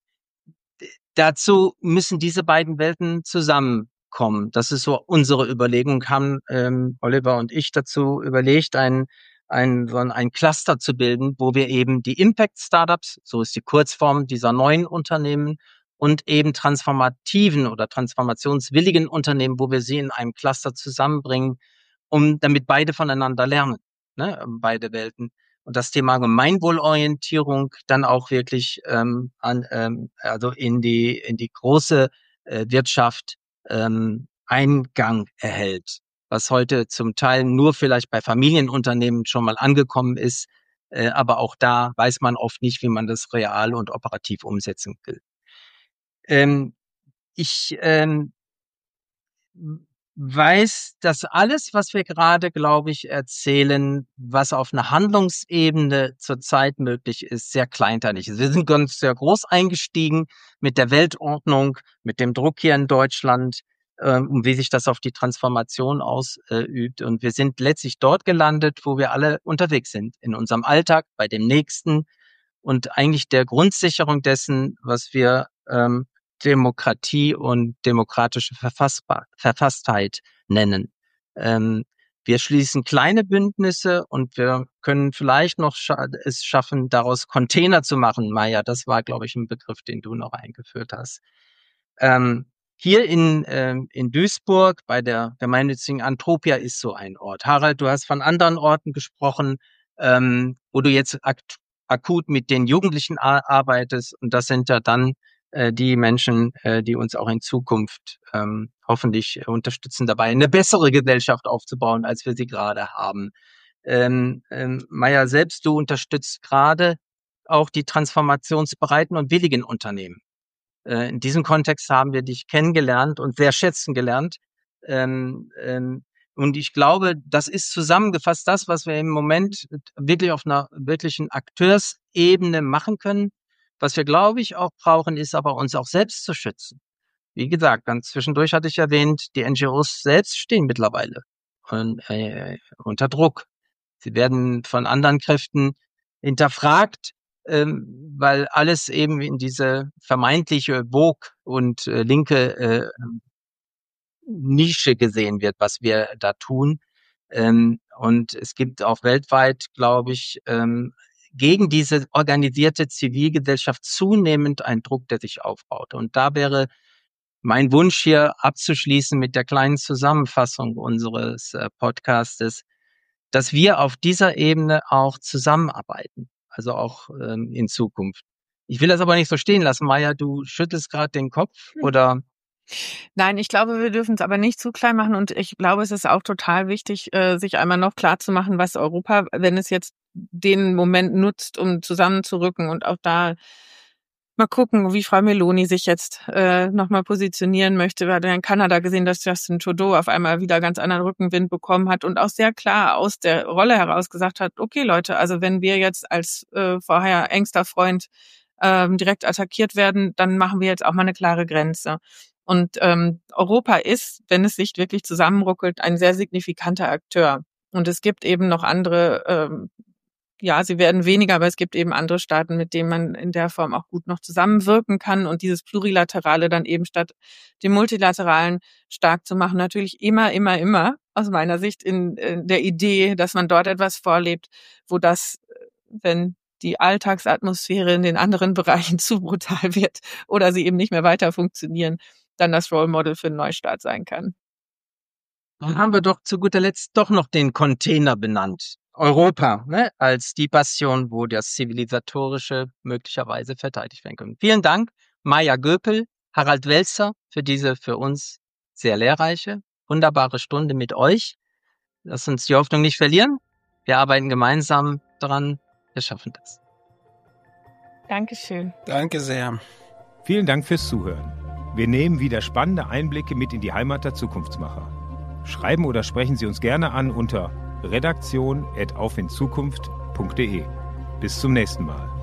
dazu müssen diese beiden Welten zusammenkommen. Das ist so unsere Überlegung. Haben ähm, Oliver und ich dazu überlegt, ein ein so ein Cluster zu bilden, wo wir eben die Impact Startups, so ist die Kurzform dieser neuen Unternehmen, und eben transformativen oder transformationswilligen Unternehmen, wo wir sie in einem Cluster zusammenbringen, um damit beide voneinander lernen, ne, beide Welten. Und das Thema Gemeinwohlorientierung dann auch wirklich ähm, an, ähm, also in die in die große äh, Wirtschaft ähm, Eingang erhält, was heute zum Teil nur vielleicht bei Familienunternehmen schon mal angekommen ist, äh, aber auch da weiß man oft nicht, wie man das real und operativ umsetzen will. Ähm, ich ähm, weiß, dass alles, was wir gerade, glaube ich, erzählen, was auf einer Handlungsebene zurzeit möglich ist, sehr kleinteilig ist. Wir sind ganz sehr groß eingestiegen mit der Weltordnung, mit dem Druck hier in Deutschland, ähm, und wie sich das auf die Transformation ausübt. Und wir sind letztlich dort gelandet, wo wir alle unterwegs sind, in unserem Alltag, bei dem Nächsten und eigentlich der Grundsicherung dessen, was wir ähm, Demokratie und demokratische Verfassbar Verfasstheit nennen. Ähm, wir schließen kleine Bündnisse und wir können vielleicht noch scha es schaffen, daraus Container zu machen. Maya, das war, glaube ich, ein Begriff, den du noch eingeführt hast. Ähm, hier in, ähm, in Duisburg bei der gemeinnützigen Antropia ist so ein Ort. Harald, du hast von anderen Orten gesprochen, ähm, wo du jetzt akt akut mit den Jugendlichen arbeitest. Und das sind ja dann äh, die Menschen, äh, die uns auch in Zukunft ähm, hoffentlich unterstützen dabei, eine bessere Gesellschaft aufzubauen, als wir sie gerade haben. Ähm, ähm, Maya, selbst du unterstützt gerade auch die transformationsbereiten und willigen Unternehmen. Äh, in diesem Kontext haben wir dich kennengelernt und sehr schätzen gelernt. Ähm, ähm, und ich glaube, das ist zusammengefasst das, was wir im Moment wirklich auf einer wirklichen Akteursebene machen können. Was wir, glaube ich, auch brauchen, ist aber uns auch selbst zu schützen. Wie gesagt, ganz zwischendurch hatte ich erwähnt, die N G Os selbst stehen mittlerweile und, äh, unter Druck. Sie werden von anderen Kräften hinterfragt, ähm, weil alles eben in diese vermeintliche Vogue und äh, linke äh, Nische gesehen wird, was wir da tun. Ähm, und es gibt auch weltweit, glaube ich, ähm, gegen diese organisierte Zivilgesellschaft zunehmend einen Druck, der sich aufbaut. Und da wäre mein Wunsch hier abzuschließen mit der kleinen Zusammenfassung unseres äh, Podcastes, dass wir auf dieser Ebene auch zusammenarbeiten, also auch ähm, in Zukunft. Ich will das aber nicht so stehen lassen. Maja, du schüttelst gerade den Kopf, oder? Nein, ich glaube, wir dürfen es aber nicht zu klein machen. Und ich glaube, es ist auch total wichtig, äh, sich einmal noch klar zu machen, was Europa, wenn es jetzt den Moment nutzt, um zusammenzurücken und auch da mal gucken, wie Frau Meloni sich jetzt äh, nochmal positionieren möchte. Wir hatten in Kanada gesehen, dass Justin Trudeau auf einmal wieder ganz anderen Rückenwind bekommen hat und auch sehr klar aus der Rolle heraus gesagt hat, okay Leute, also wenn wir jetzt als äh, vorher engster Freund ähm, direkt attackiert werden, dann machen wir jetzt auch mal eine klare Grenze. Und ähm, Europa ist, wenn es sich wirklich zusammenruckelt, ein sehr signifikanter Akteur. Und es gibt eben noch andere, ähm, ja, sie werden weniger, aber es gibt eben andere Staaten, mit denen man in der Form auch gut noch zusammenwirken kann und dieses Plurilaterale dann eben statt dem Multilateralen stark zu machen. Natürlich immer, immer, immer aus meiner Sicht in, in der Idee, dass man dort etwas vorlebt, wo das, wenn die Alltagsatmosphäre in den anderen Bereichen zu brutal wird oder sie eben nicht mehr weiter funktionieren, dann das Role Model für einen Neustart sein kann. Dann haben wir doch zu guter Letzt doch noch den Container benannt. Europa, ne, als die Bastion, wo das Zivilisatorische möglicherweise verteidigt werden kann. Vielen Dank, Maja Göpel, Harald Welzer, für diese für uns sehr lehrreiche, wunderbare Stunde mit euch. Lasst uns die Hoffnung nicht verlieren. Wir arbeiten gemeinsam dran. Wir schaffen das. Dankeschön. Danke sehr. Vielen Dank fürs Zuhören. Wir nehmen wieder spannende Einblicke mit in die Heimat der Zukunftsmacher. Schreiben oder sprechen Sie uns gerne an unter redaktion at auf in zukunft punkt de. Bis zum nächsten Mal.